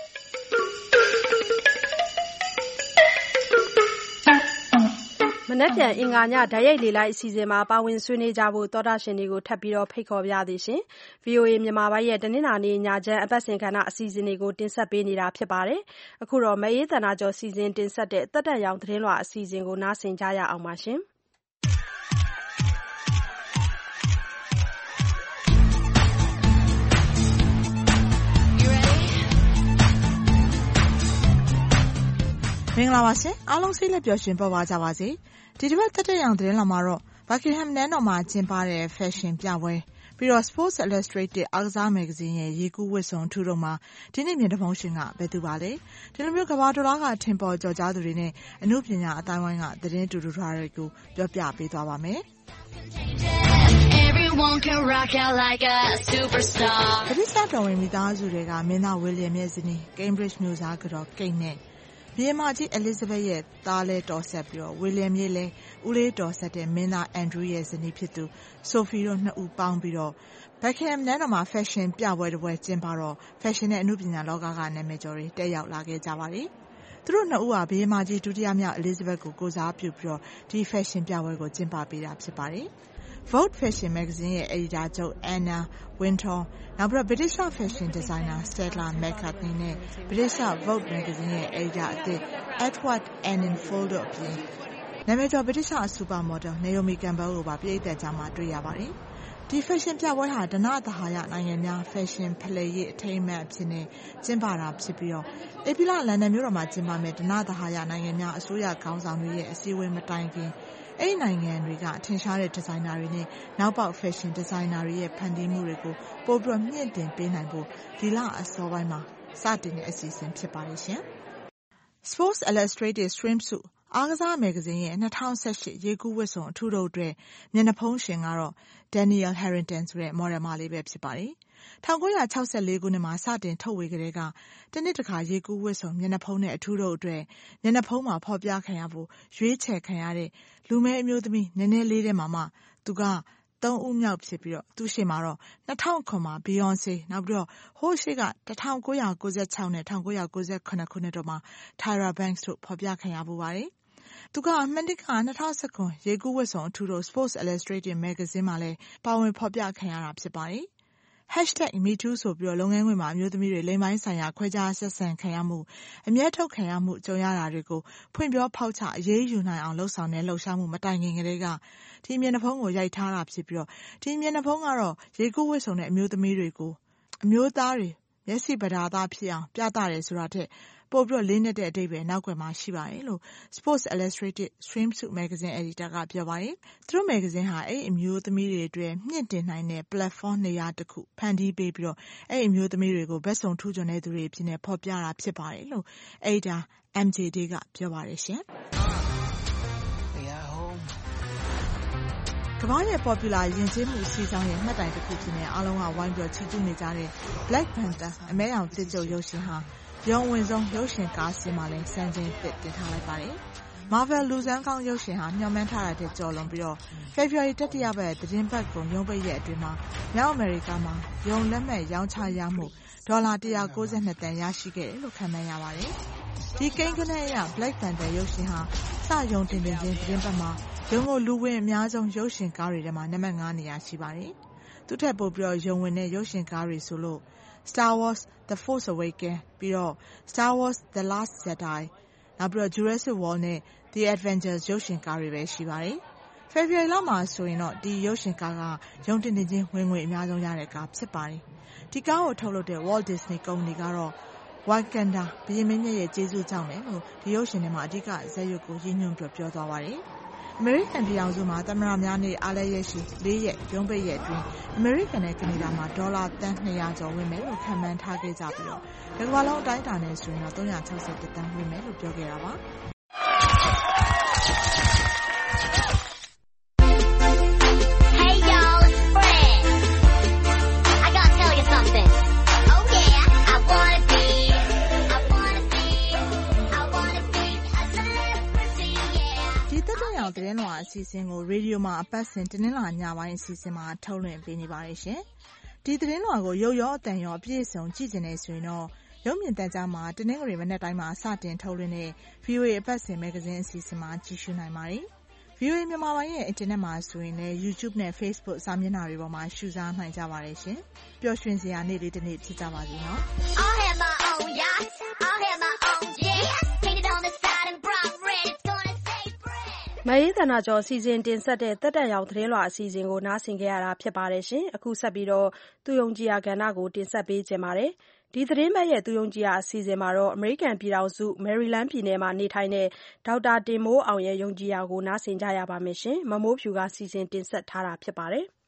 မနက်ဖြန်အင်္ဂါညဓာတ်ရိုက်လေလိုက်အစီအစဉ်မှာပါဝင်ဆွေးနွေးကြဖို့သောတာရှင်တွေကိုထပ်ပြီးတော့ဖိတ်ခေါ်ပြသည်ရှင်။ VOA မြန်မာပိုင်းရဲ့တနင်္လာနေ့ညချမ်းအပတ်စဉ်ကဏ္ဍအစီအစဉ်တွေကိုတင်ဆက်ပေးနေတာဖြစ်ပါတယ်။အခုတော့မအေးသန္တာကျော်စီစဉ်တင်ဆက်တဲ့တက်တက်ရောင်သတင်းလွှာအစီအစဉ်ကိုနားဆင်ကြရအောင်ပါရှင်။မင်္ဂလာပါရှင်အားလုံးစိတ်လက်ပျော်ရွှင်ပေါ်ပါကြပါစေဒီတစ်ပတ်တက်တဲ့ရောင်သတင်းလာမှာတော့ Buckingham နန်းတော်မှာကျင်းပတဲ့ Fashion ပြပွဲပြီးတော့ Sports Illustrated အားကစားမဂ္ဂဇင်းရဲ့ရေကူးဝတ်စုံထူတော့မှာဒီနေ့မျက်နှာဖုံးရှင်ကဘယ်သူပါလဲဒီလိုမျိုးကမ္ဘာဒေါ်လာကထင်ပေါ်ကျော်ကြားသူတွေနဲ့အမှုပညာအတိုင်းဝိုင်းကသတင်းတူတူထားတွေကိုပြောပြပေးသွားပါမယ် Everyone can rock out like a superstar ဒီစတော်ဝင်မိသားစုတွေကမင်းသားဝီလျံရဲ့ဇနီး Cambridge မြို့သားကတော့ကိတ်နဲ့ဘီယမကြီး Elizabeth ရဲ့သားလဲတော်ဆက်ပြီးတော့ William ရဲ့လဲဦးလေးတော်ဆက်တဲ့မင်းသား Andrew ရဲ့ဇနီးဖြစ်သူ Sophie တို့နှစ်ဦးပေါင်းပြီးတော့ Buckingham နန်းတော်မှာ Fashion ပြပွဲတစ်ပွဲကျင်းပတော့ Fashion နဲ့အမှုပညာလောကကနာမည်ကျော်တွေတက်ရောက်လာခဲ့ကြပါတယ်။သူတို့နှစ်ဦးဟာဘီယမကြီးဒုတိယမြောက် Elizabeth ကိုကိုစားပြုပြီးတော့ဒီ Fashion ပြပွဲကိုကျင်းပပေးတာဖြစ်ပါတယ်။ Vogue Fashion Magazine ရဲ့ editor ချုပ် Anna Wintour နောက်ပြီးတော့ British Fashion Designer Stella McCartney နဲ့ British Vogue Magazine ရဲ့ editor အသစ် Edward Enninful တို့အပြင်နာမည်ကျော် British Supermodel Naomi Campbell ကိုပါပြည်သက်ကြားမှာတွေ့ရပါတယ်။ဒီ Fashion ပြပွဲဟာဓနသဟာယနိုင်ငံများ Fashion ဖလှယ်ရေးအထိမ်းအမှတ်အဖြစ်နဲ့ကျင်းပတာဖြစ်ပြီးတော့ဧပြီလလန်ဒန်မြို့တော်မှာကျင်းပမယ့်ဓနသဟာယနိုင်ငံများအစိုးရခေါင်းဆောင်တွေရဲ့အစည်းအဝေးမတိုင်ခင်အဲ့နိုင်ငံတွေကထင်ရှားတဲ့ဒီဇိုင်နာတွေနဲ့နောက်ပေါက် Fashion ဒီဇိုင်နာတွေရဲ့ဖန်တီးမှုတွေကိုပို့ပြီးမြင့်တင်ပေးနိုင်ဖို့ဒီလအစောပိုင်းမှာစတင်တဲ့အစီအစဉ်ဖြစ်ပါတယ်ရှင်။ Sports Illustrated Swimsuit အားကစားမဂ္ဂဇင်းရဲ့2018ရေကူးဝတ်စုံအထူးထုတ်အတွက်မျက်နှာဖုံးရှင်ကတော့ Danielle Harrington ဆိုတဲ့ model မလေးပဲဖြစ်ပါတယ်။1964ခုနှစ်မှာစတင်ထုတ်ဝေကလေးကတနှစ်တစ်ခါရေကူးဝတ်စုံမျက်နှာဖုံးနဲ့အထူးထုတ်အတွက်မျက်နှာဖုံးမှာဖော်ပြခံရဖို့ရွေးချယ်ခံရတဲ့လူမဲအမျိုးသမီးနည်းနည်းလေးတဲ့မှာမှသူက3ဦးမြောက်ဖြစ်ပြီးတော့သူရှိမှာတော့2009မှာ Beyonce နောက်ပြီးတော့ဟိုးရှိက1996နဲ့1998ခုနှစ်တို့မှာ Tyra Banks တို့ဖော်ပြခံရပူပါတယ်။သူကအမှန်တက2019ရေကူးဝတ်စုံအထူးထုတ် Sports Illustrated Magazine မှာလည်းပါဝင်ဖော်ပြခံရတာဖြစ်ပါတယ်။ #MeToo ဆိုပြီးတော့လုပ်ငန်းခွင်မှာအမျိုးသမီးတွေလိင်ပိုင်းဆိုင်ရာခွဲခြားဆက်ဆံခံရမှုအမျက်ထုတ်ခံရမှုကြုံရတာတွေကိုဖွင့်ပြောဖောက်ချအရေးယူနိုင်အောင်လှုပ်ဆောင်တဲ့လှုပ်ရှားမှုမတိုင်ခင်ကတည်းကဒီမျက်နှာဖုံးကိုရိုက်ထားတာဖြစ်ပြီးတော့ဒီမျက်နှာဖုံးကတော့ရေကူးဝတ်စုံတဲ့အမျိုးသမီးတွေကိုအမျိုးသားတွေမျက်စိပဓာသားဖြစ်အောင်ပြသတယ်ဆိုတာထက်ပိုပြီးလေးနက်တဲ့အဓိပ္ပာယ်နောက်ကွယ်မှာရှိပါတယ်လို့ Sports Illustrated Swimsuit Magazine Editor ကပြောပါတယ်။သူတို့ magazine ဟာအဲ့အမျိုးသမီးတွေအတွက်မြင့်တင်နိုင်တဲ့ platform နေရာတစ်ခုဖန်တီးပေးပြီးအဲ့အမျိုးသမီးတွေကိုဘက်စုံထူးချွန်တဲ့သူတွေအဖြစ်နဲ့ဖော်ပြတာဖြစ်ပါတယ်လို့ Editor MJD ကပြောပါတယ်ရှင်။ကမ္ဘာရဲ့ popular ယဉ်ကျေးမှုအစည်းအဝေးရဲ့မှတ်တိုင်တစ်ခုဖြစ်နေအားလုံးကဝိုင်းပြီးချီးကျူးနေကြတဲ့ Black Panther အမဲရောင်တစ်ကျုပ်ရုပ်ရှင်ဟာရုံဝင်ဆုံးရုပ်ရှင်ကားစင်မှာလည်းစံချိန်သစ်တင်ထားလိုက်ပါတယ်။ Marvel လူစမ်းကောင်းရုပ်ရှင်ဟာမျှော်မှန်းထားတာတဲ့ကျော်လွန်ပြီး February တတိယပတ်သတင်းပတ်ကုန်ရုံးပိတ်ရက်အတွင်းမှာမြောက်အမေရိကမှာရုံလက်မှတ်ရောင်းချရမှုဒေါ်လာ192တန်ရရှိခဲ့တယ်လို့ခန့်မှန်းရပါတယ်။ဒီကိန်းဂဏန်းအရ Black Panther ရုပ်ရှင်ဟာစရုံတင်ခြင်းသတင်းပတ်မှာရုံကိုလူဝင်အများဆုံးရုပ်ရှင်ကားတွေထဲမှာနံပါတ်5နေရာရှိပါတယ်။သူထက်ပိုပြီးရုံဝင်တဲ့ရုပ်ရှင်ကားတွေဆိုလို့ Star Wars The Force Awakens ပြီးတော့ Star Wars The Last Jedi နောက်ပြီးတော့ Jurassic World နဲ့ The Avengers ရုပ်ရှင်ကားတွေပဲရှိပါတယ်။ February လမှာဆိုရင်တော့ဒီရုပ်ရှင်ကားကရုံတင်နေခြင်းဝင်ငွေအများဆုံးရတဲ့ကားဖြစ်ပါတယ်။ဒီကားကိုထုတ်လုပ်တဲ့ Walt Disney ကုမ္ပဏီကတော့ Wakanda ဘုရင်မင်းမြတ်ရဲ့ကျေးဇူးကြောင့်လည်းလို့ဒီရုပ်ရှင်ထဲမှာအဓိကဇာတ်ရုပ်ကိုရည်ညွှန်းပြောသွားပါတယ်။အမေရိကန်ပြည်ထောင်စုမှာသမ္မတများနေ့အားလပ်ရက်ရှိ4ရက်ရုံးပိတ်ရက်အတွင်းအမေရိကန်နဲ့ကနေဒါမှာဒေါ်လာသန်း200ကျော်ဝင်မယ်လို့ခန့်မှန်းထားခဲ့ကြပြီးတော့ဒီကမ္ဘာလုံးအတိုင်းအတာနဲ့ဆိုရင်တော့361တန်းဝင်မယ်လို့ပြောခဲ့တာပါ။ Hey y'all, it's Fred. I gotta tell you something. Oh yeah, I wanna be a celebrity, yeah. ဒီတက်ကြရောင်သတင်းလွှာအစီအစဉ်ကိုရေဒီယိုမှာအပတ်စဉ်တင်းလာညပိုင်းအစီအစဉ်မှာထုတ်လွှင့်ပေးနေပါတယ်ရှင်။ဒီသတင်းလွှာကိုရုပ်ရောအသံရောအပြည့်အစုံကြည့်နေဆိုရင်တော့ရုပ်မြင်သံကြားမှာတနင်္ဂနွေမနက်တိုင်းမှာစတင်ထုတ်လွှင့်တဲ့ VOA အပတ်စဉ်မဂ္ဂဇင်းအစီအစဉ်မှာကြည့်ရှုနိုင်ပါတယ်။ VOA မြန်မာပိုင်းရဲ့အင်တာနက်မှာဆိုရင်လည်း YouTube နဲ့ Facebook စာမျက်နှာတွေပေါ်မှာရှုစားနိုင်ကြပါတယ်ရှင်။ပျော်ရွှင်စရာနေ့လေးတစ်နေ့ဖြစ်ကြပါစေနော်။ I'll have my own yacht. I'll have my own jet. Painted on the side and bright red. It's gonna say bread. မအေးသနာကျော်စီစဉ်တင်ဆက်တဲ့တက်တန်ရောင်သတင်းလွှာအစီအစဉ်ကိုနားဆင်ကြရတာဖြစ်ပါတယ်ရှင်။အခုဆက်ပြီးတော့သူယုံကြည်ရာကဏ္ဍကိုတင်ဆက်ပေးခြင်းပါတယ်။ဒီသတင်းပတ်ရဲ့သူယုံကြည်ရာအစီအစဉ်မှာတော့အမေရိကန်ပြည်ထောင်စုမယ်ရီလန်းပြည်နယ်မှာနေထိုင်တဲ့ဒေါက်တာတင်မိုးအောင်ရဲ့ယုံကြည်ရာကိုနားဆင်ကြရပါမယ်ရှင်။မမိုးဖြူကစီစဉ်တင်ဆက်ထားတာဖြစ်ပါတယ်။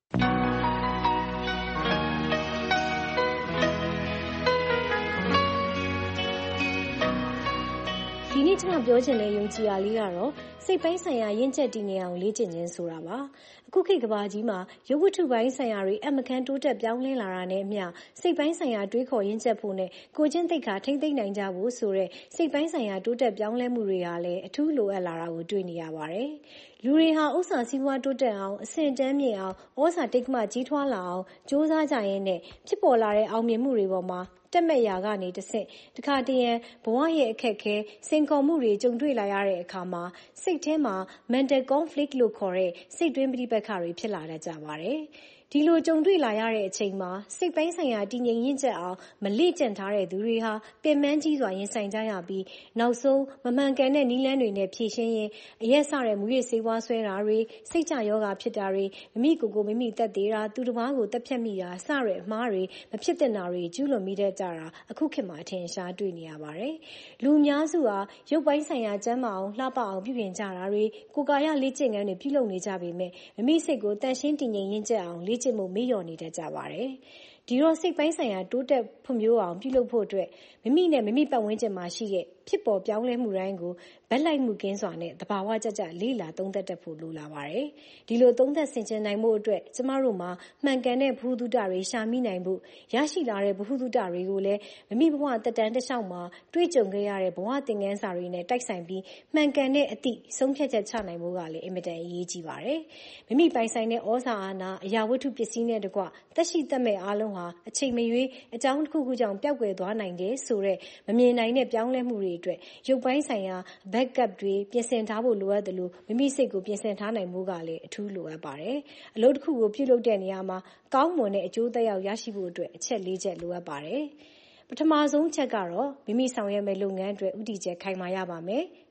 ဒီနေ့ကျွန်တော်ပြောချင်တဲ့ယုံကြည်ရာလေးကတော့စိတ်ပိုင်းဆိုင်ရာရင့်ကျက်တည်ငြိမ်အောင်လေ့ကျင့်ခြင်းဆိုတာပါအခုခေတ်ကမ္ဘာကြီးမှာရုပ်ဝတ္ထုပိုင်းဆိုင်ရာတွေအမကန်တိုးတက်ပြောင်းလဲလာတာနဲ့အမျှစိတ်ပိုင်းဆိုင်ရာတွေးခေါ်ရင့်ကျက်ဖို့နဲ့ကိုယ်ချင်းသိက္ခာထိမ့်သိမ့်နိုင်ကြဖို့ဆိုတဲ့စိတ်ပိုင်းဆိုင်ရာတိုးတက်ပြောင်းလဲမှုတွေဟာလည်းအထူးလိုအပ်လာတာကိုတွေ့နေရပါတယ်လူတွေဟာဥစ္စာစီးပွားတိုးတက်အောင်အဆင့်တန်းမြင့်အောင်ဩဇာတိတ်ကမကြီးထွားလာအောင်ကြိုးစားကြရင်းနဲ့ဖြစ်ပေါ်လာတဲ့အောင်မြင်မှုတွေပေါ်မှာတက်မဲ့ရာကနေတဆင့်တခါတရံဘဝရဲ့အခက်ခဲစိန်ခေါ်မှုတွေကြုံတွေ့လာရတဲ့အခါမှာစိတ်ထဲမှာ mental conflict လို့ခေါ်တဲ့စိတ်တွင်းပဋိပက္ခတွေဖြစ်လာတတ်ကြပါတယ်။ဒီလိုကြုံတွေ့လာရတဲ့အချိန်မှာစိတ်ပိုင်းဆိုင်ရာတည်ငြိမ်ရင့်ကျက်အောင်မလေ့ကျင့်ထားတဲ့သူတွေဟာပင်ပန်းကြီးစွာရင်ဆိုင်ကြရပြီးနောက်ဆုံးမမှန်ကန်တဲ့နည်းလမ်းတွေနဲ့ဖြည့်ရှင်းရင်အရက်စတဲ့မူရစ်ဆေးဝါးဆွဲတာတွေစိတ်ကြယောဂဖြစ်တာတွေမိမိတက်သေးတာသူတစ်ပါးကိုတက်ဖြတ်မိတာစတဲ့အမှားတွေမဖြစ်တဲ့နာတွေကျူးလွန်မိတတ်ကြတာအခုခေတ်မှာအထင်ရှားတွေ့နေရပါတယ်။လူအများစုဟာရုပ်ပိုင်းဆိုင်ရာကျန်းမာအောင်လှပအောင်ပြုပြင်ကြတာတွေကိုယ်ကာယလေ့ကျင့်ခန်းတွေပြုလုပ်နေကြပေမဲ့မိမိစိတ်ကိုတန်ရှင်းတည်ငြိမ်ရင့်ကျက်အောင်လေ့ကျင့်မှုမေ့လျော့နေတတ်ကြပါတယ်။ဒီတော့စိတ်ပိုင်းဆိုင်ရာတိုးတက်ဖွံ့ဖြိုးအောင်ပြုလုပ်ဖို့အတွက်မိမိနဲ့မိမိပတ်ဝန်းကျင်မှာရှိတဲ့ဖြစ်ပေါ်ပြောင်းလဲမှုတိုင်းကိုဗက်လိုက်မှုကင်းစွာနဲ့သဘာဝကျကျလေ့လာသုံးသပ်တတ်ဖို့လိုလာပါတယ်။ဒီလိုသုံးသပ်ဆင်ခြင်နိုင်မှုအတွက်ကျမတို့မှာမှန်ကန်တဲ့ဘ ഹു တုတတွေရှာမိနိုင်ဖို့ရရှိလာတဲ့ဘ ഹു တုတတွေကိုလည်းမိမိဘဝတက်တန်းတစ်လျှောက်မှာတွေ့ကြုံခဲ့ရတဲ့ဘဝသင်ခန်းစာတွေနဲ့တိုက်ဆိုင်ပြီးမှန်ကန်တဲ့အသည့်ဆုံးဖြတ်ချက်ချနိုင်ဖို့ကလည်းအင်မတန်အရေးကြီးပါတယ်။မိမိပိုင်ဆိုင်တဲ့ဩဇာအာဏာအရာဝတ္ထုပစ္စည်းနဲ့တကွသက်ရှိသက်မဲ့အားလုံးဟာအချိန်မရွေးအကြောင်းတစ်ခုခုကြောင့်ပျောက်ကွယ်သွားနိုင်တယ်ဆိုတဲ့မမြင်နိုင်တဲ့ပြောင်းလဲမှုတွေအတွက်ရုပ်ပိုင်းဆိုင်ရာ backup တွေပြင်ဆင်ထားဖို့လိုအပ်တယ်လို့မိမိစိတ်ကိုပြင်ဆင်ထားနိုင်မှုကလည်းအထူးလိုအပ်ပါတယ်။အလုပ်တစ်ခုကိုပြုလုပ်တဲ့နေရာမှာကောင်းမွန်တဲ့အကျိုးသက်ရောက်ရရှိဖို့အတွက်အချက်၄ချက်လိုအပ်ပါတယ်။ပထမဆုံးချက်ကတော့မိမိဆောင်ရွက်မဲ့လုပ်ငန်းအတွက်ဥတီချက်ခိုင်မာရပါမယ်။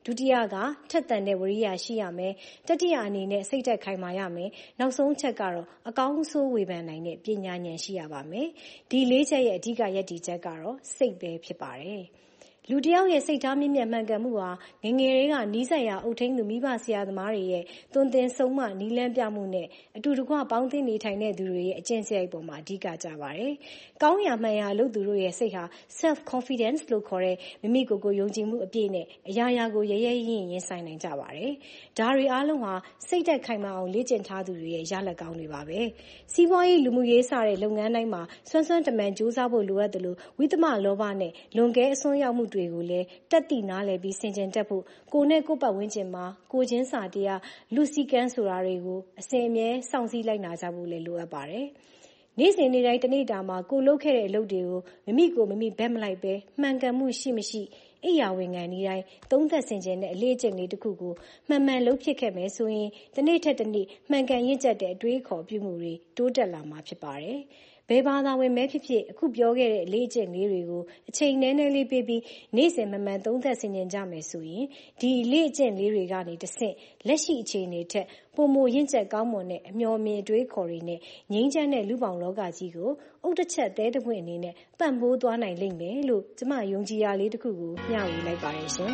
ဒုတိယကထက်သန်တဲ့ဝရိယရှိရမယ်တတိယအနေနဲ့စိတ်သက်ခိုင်မာရမယ်နောက်ဆုံးချက်ကတော့အကောင်းဆိုးဝေဖန်နိုင်တဲ့ပညာဉာဏ်ရှိရပါမယ်ဒီ၄ချက်ရဲ့အဓိကယက်တီချက်ကတော့စိတ်ပဲဖြစ်ပါတယ်လူတယောက်ရဲ့စိတ်ထားမြင့်မြတ်မှန်ကန်မှုဟာငယ်ငယ်လေးကနီးစပ်ရာအုပ်ထိန်းသူမိဘဆရာသမားတွေရဲ့သွန်သင်ဆုံးမနီးလန်းပြမှုနဲ့အတူတကွပေါင်းသင်းနေထိုင်တဲ့သူတွေရဲ့အကျင့်စရိုက်ပေါ်မှာအဓိကကျပါတယ်။ကောင်းရာမှန်ရာလုပ်သူတို့ရဲ့စိတ်ဟာ self confidence လို့ခေါ်တဲ့မိမိကိုယ်ကိုယုံကြည်မှုအပြည့်နဲ့အရာရာကိုရဲရဲရင်ဆိုင်နိုင်ကြပါတယ်။ဒါတွေအားလုံးဟာစိတ်သက်ခိုင်မာအောင်လေ့ကျင့်ထားသူတွေရဲ့ရလဒ်ကောင်းတွေပါပဲ။စီးပွားရေးလူမှုရေးစတဲ့လုပ်ငန်းတိုင်းမှာစွမ်းစွမ်းတမန်ကြိုးစားဖို့လိုအပ်တယ်လို့ဝိသမလောဘနဲ့လွန်ကဲအစွန်းရောက်မှုတွေကိုလည်းတက်တည်နားလည်ပြီးဆင်ခြင်တက်ဖို့ကိုယ်နဲ့ကိုယ်ပတ်ဝန်းကျင်မှာကိုချင်းစာတရားလူစီကန်းဆိုတာတွေကိုအစဉ်အမြဲစောင့်စည်းလိုက်နာကြဖို့လည်းလိုအပ်ပါတယ်။နေ့စဉ်နေ့တိုင်းတနေ့တာမှာကိုလုပ်ခဲ့တဲ့အလုပ်တွေကိုမိမိကိုမိမိဘက်မလိုက်ပဲမှန်ကန်မှုရှိမရှိအိယာဝင်ငံဒီတိုင်းသုံးသက်ဆင်ခြင်တဲ့အလေးအကျင့်လေးတစ်ခုကိုမှန်မှန်လုပ်ဖြစ်ခဲ့မယ်ဆိုရင်တနေ့ထက်တနေ့မှန်ကန်ရင့်ကျက်တဲ့အတွေးခေါ်ပြုမှုတွေတိုးတက်လာမှာဖြစ်ပါတယ်။ဘယ်ဘာသာဝင်မဲဖြစ်ဖြစ်အခုပြောခဲ့တဲ့အလေးအကျင့်လေးတွေကိုအချိန်နည်းနည်းလေးပေးပြီးနေ့စဉ်မှန်မှန်သုံးသက်ဆင်ခြင်ကြမယ်ဆိုရင်ဒီအလေးအကျင့်လေးတွေကနေတဆင့်လက်ရှိအခြေအနေထက်ပိုမိုရင့်ကျက်ကောင်းမွန်တဲ့အမျှော်အမြင်အတွေးခေါ်တွေနဲ့ငြိမ်းချမ်းတဲ့လူပေါင်းလောကကြီးကိုအုတ်တစ်ချက်သေးတစ်ပွင့်အနေနဲ့ပံ့ပိုးသွားနိုင်လိမ့်မယ်လို့ကျမယုံကြည်ရာလေးတစ်ခုကိုမျှဝေလိုက်ပါတယ်ရှင်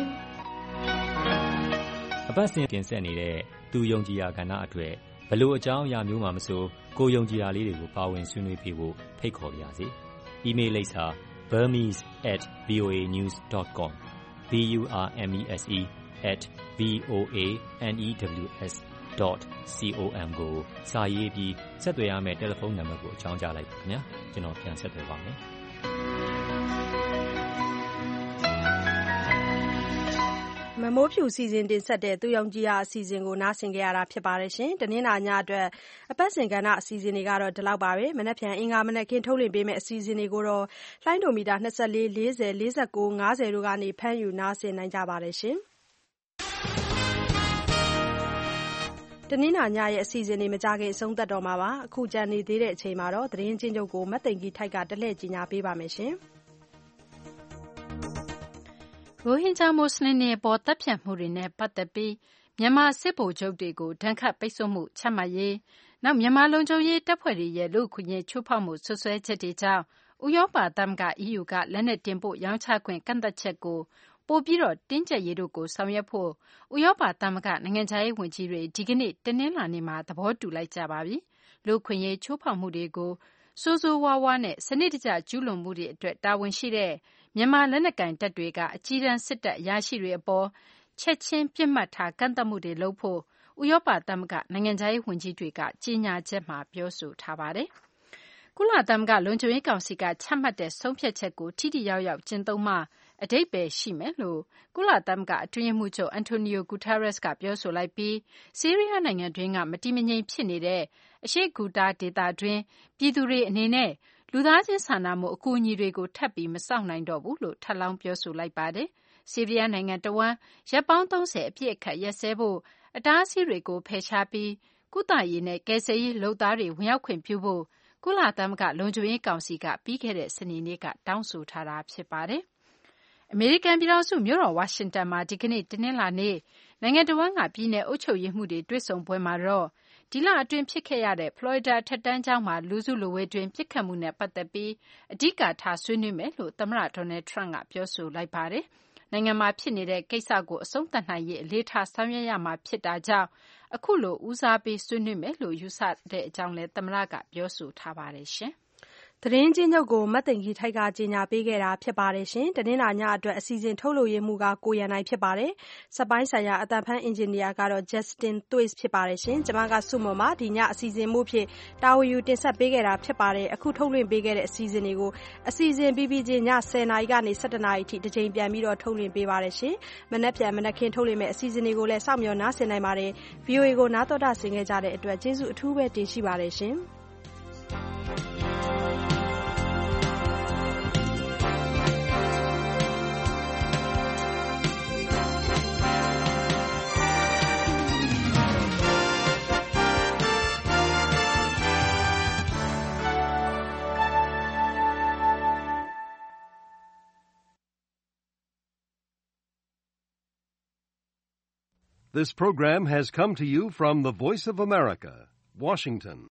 ။အပတ်စဉ်တင်ဆက်နေတဲ့သူယုံကြည်ရာကဏ္ဍအတွက်ဘလို့အကြောင်းအရာမျိုးမှမဆိုကိုယုံကြည်ရာလေးတွေကိုပါဝင်ဆွေးနွေးပေးဖို့ဖိတ်ခေါ်ပါရစေ။ email လိပ်စာ burmese@voanews.com burmese@voanews.com ကိုစာရေးပြီးဆက်သွယ်ရမယ့်တယ်လီဖုန်းနံပါတ်ကိုအကြောင်းကြားလိုက်ပါခင်ဗျာ။ကျွန်တော်ပြန်ဆက်သွယ်ပါမယ်။မမိုးဖြူစီစဉ်တင်ဆက်တဲ့သူယုံကြည်ရာအစီအစဉ်ကိုနားဆင်ကြရတာဖြစ်ပါတယ်ရှင်။တနင်္လာညအတွက်အပတ်စဉ်ကဏ္ဍအစီအစဉ်တွေကတော့ဒီလောက်ပါပဲ။မနက်ဖြန်အင်္ဂါမနက်ခင်းထုတ်လွှင့်ပေးမယ့်အစီအစဉ်တွေကိုတော့လိုင်းဒိုမီတာ24 40 49 50တို့ကနေဖမ်းယူနားဆင်နိုင်ကြပါတယ်ရှင်။တနင်္လာညရဲ့အစီအစဉ်တွေမကြခင်အဆုံးသတ်တော့မှာပါ။အခုကြံနေသေးတဲ့အချိန်မှာတော့သတင်းချင်းချုပ်ကိုမတ်သိန်ကြီးထိုက်ကတလှည့်ကြီးညာပေးပါမယ်ရှင်။ရိုဟင်ဂျာမွတ်စလင်တွေအပေါ်သတ်ဖြတ်မှုတွေနဲ့ပတ်သက်ပြီးမြန်မာစစ်ဗိုလ်ချုပ်တွေကိုဒဏ်ခတ်ပိတ်ဆို့မှုချမှတ်ရေးနောက်မြန်မာလုံခြုံရေးတပ်ဖွဲ့တွေရဲ့လူ့အခွင့်အရေးချိုးဖောက်မှုစွပ်စွဲချက်တွေကြောင့်ဥရောပသမဂ္ဂ EU ကလက်နက်တင်ပို့ရောင်းချခွင့်ကန့်သတ်ချက်ကိုပိုပြီးတင်းကျပ်ရေးတို့ကိုဆောင်ရွက်ဖို့ဥရောပသမဂ္ဂနိုင်ငံခြားရေးဝန်ကြီးတွေဒီကနေ့တနင်္လာနေ့မှာသဘောတူလိုက်ကြပါပြီ။လူ့အခွင့်အရေးချိုးဖောက်မှုတွေကိုဆိုးဆိုးဝါးဝါးနဲ့စနစ်တကျကျူးလွန်မှုတွေအတွက်တာဝန်ရှိတဲ့မြန်မာလက်နက်ကိုင်တပ်တွေကအကြီးတန်းစစ်တပ်အရာရှိတွေအပေါ်ချက်ချင်းပစ်မှတ်ထားကန့်သတ်မှုတွေလုပ်ဖို့ဥရောပသမဂ္ဂနိုင်ငံခြားရေးဝန်ကြီးတွေကကြေညာချက်မှာပြောဆိုထားပါတယ်။ကုလသမဂ္ဂလုံခြုံရေးကောင်စီကချမှတ်တဲ့ဆုံးဖြတ်ချက်ကိုထိထိရောက်ရောက်ကျင့်သုံးမှအဓိပ္ပာယ်ရှိမယ်လို့ကုလသမဂ္ဂအတွင်းရေးမှူးချုပ် Antonio Guterres ကပြောဆိုလိုက်ပြီးဆီးရီးယားနိုင်ငံတွင်းကမတည်မငြိမ်ဖြစ်နေတဲ့အရှေ့ဂူတာဒေသတွင်းပြည်သူတွေအနေနဲ့လူသားချင်းစာနာမှုအကူအညီတွေကိုထပ်ပြီးမစောင့်နိုင်တော့ဘူးလို့ထပ်လောင်းပြောဆိုလိုက်ပါတယ်။ဆီးရီးယားနိုင်ငံတဝန်းရက်ပေါင်း30အပြည့်အခတ်ရက်စဲဖို့အတားအဆီးတွေကိုဖယ်ရှားပြီးကုသရေးနဲ့ကယ်ဆယ်ရေးလုပ်သားတွေဝင်ရောက်ခွင့်ပြုဖို့ကုလသမဂ္ဂလုံခြုံရေးကောင်စီကပြီးခဲ့တဲ့စနေနေ့ကတောင်းဆိုထားတာဖြစ်ပါတယ်။အမေရိကန်ပြည်ထောင်စုမြို့တော်ဝါရှင်တန်မှာဒီကနေ့တနင်္လာနေ့နိုင်ငံတဝန်းကပြည်내အုပ်ချုပ်ရေးမှုတွေတွေ့ဆုံပွဲမှာတော့ဒီလအတွင်းဖြစ်ခဲ့ရတဲ့ဖလော်ရီဒါအထက်တန်းကျောင်းမှာလူစုလူဝေးတွင်ပစ်ခတ်မှုနဲ့ပတ်သက်ပြီးအဓိကထားဆွေးနွေးမယ်လို့သမ္မတ Donald Trump ကပြောဆိုလိုက်ပါတယ်။နိုင်ငံမှာဖြစ်နေတဲ့ကိစ္စကိုအဆုံးသတ်နိုင်ရေးအလေးထားဆောင်ရွက်ရမှာဖြစ်တာကြောင့်အခုလိုဦးစားပေးဆွေးနွေးမယ်လို့ယူဆတဲ့အကြောင်းလည်းသမ္မတကပြောဆိုထားပါတယ်ရှင်။သတင်းချင်းချုပ်ကိုမတ်သိန်ကြီးထိုက်ကကြေညာပေးခဲ့တာဖြစ်ပါတယ်ရှင်။တနင်္လာညအတွက်အစီအစဉ်ထုတ်လို့ရမှုကကိုရန်နိုင်ဖြစ်ပါတယ်။စက်ပိုင်းဆိုင်ရာအတန်ဖန်အင်ဂျင်နီယာကတော့ Justin Thwaites ဖြစ်ပါတယ်ရှင်။ကျွန်မကစုမွန်ပါဒီညအစီအစဉ်မှုဖြစ်တာဝန်ယူတင်ဆက်ပေးခဲ့တာဖြစ်ပါတယ်။အခုထုတ်လွှင့်ပေးခဲ့တဲ့အစီအစဉ်တွေကိုအစီအစဉ်ပြီးပြီးချင်းည10:00နာရီကနေ17:00နာရီထိတစ်ချိန်ပြန်ပြီးတော့ထုတ်လွှင့်ပေးပါတယ်ရှင်။မနက်ဖြန်မနက်ခင်းထုတ်လွှင့်မဲ့အစီအစဉ်တွေကိုလည်းစောင့်မျှော်နားဆင်နိုင်ပါတယ်။ VOA ကိုနားတော်တာဆင်ခဲ့ကြတဲ့အတွက်ကျေးဇူးအထူးပဲတင်ရှိပါတယ်ရှင်။ This program has come to you from the Voice of America, Washington.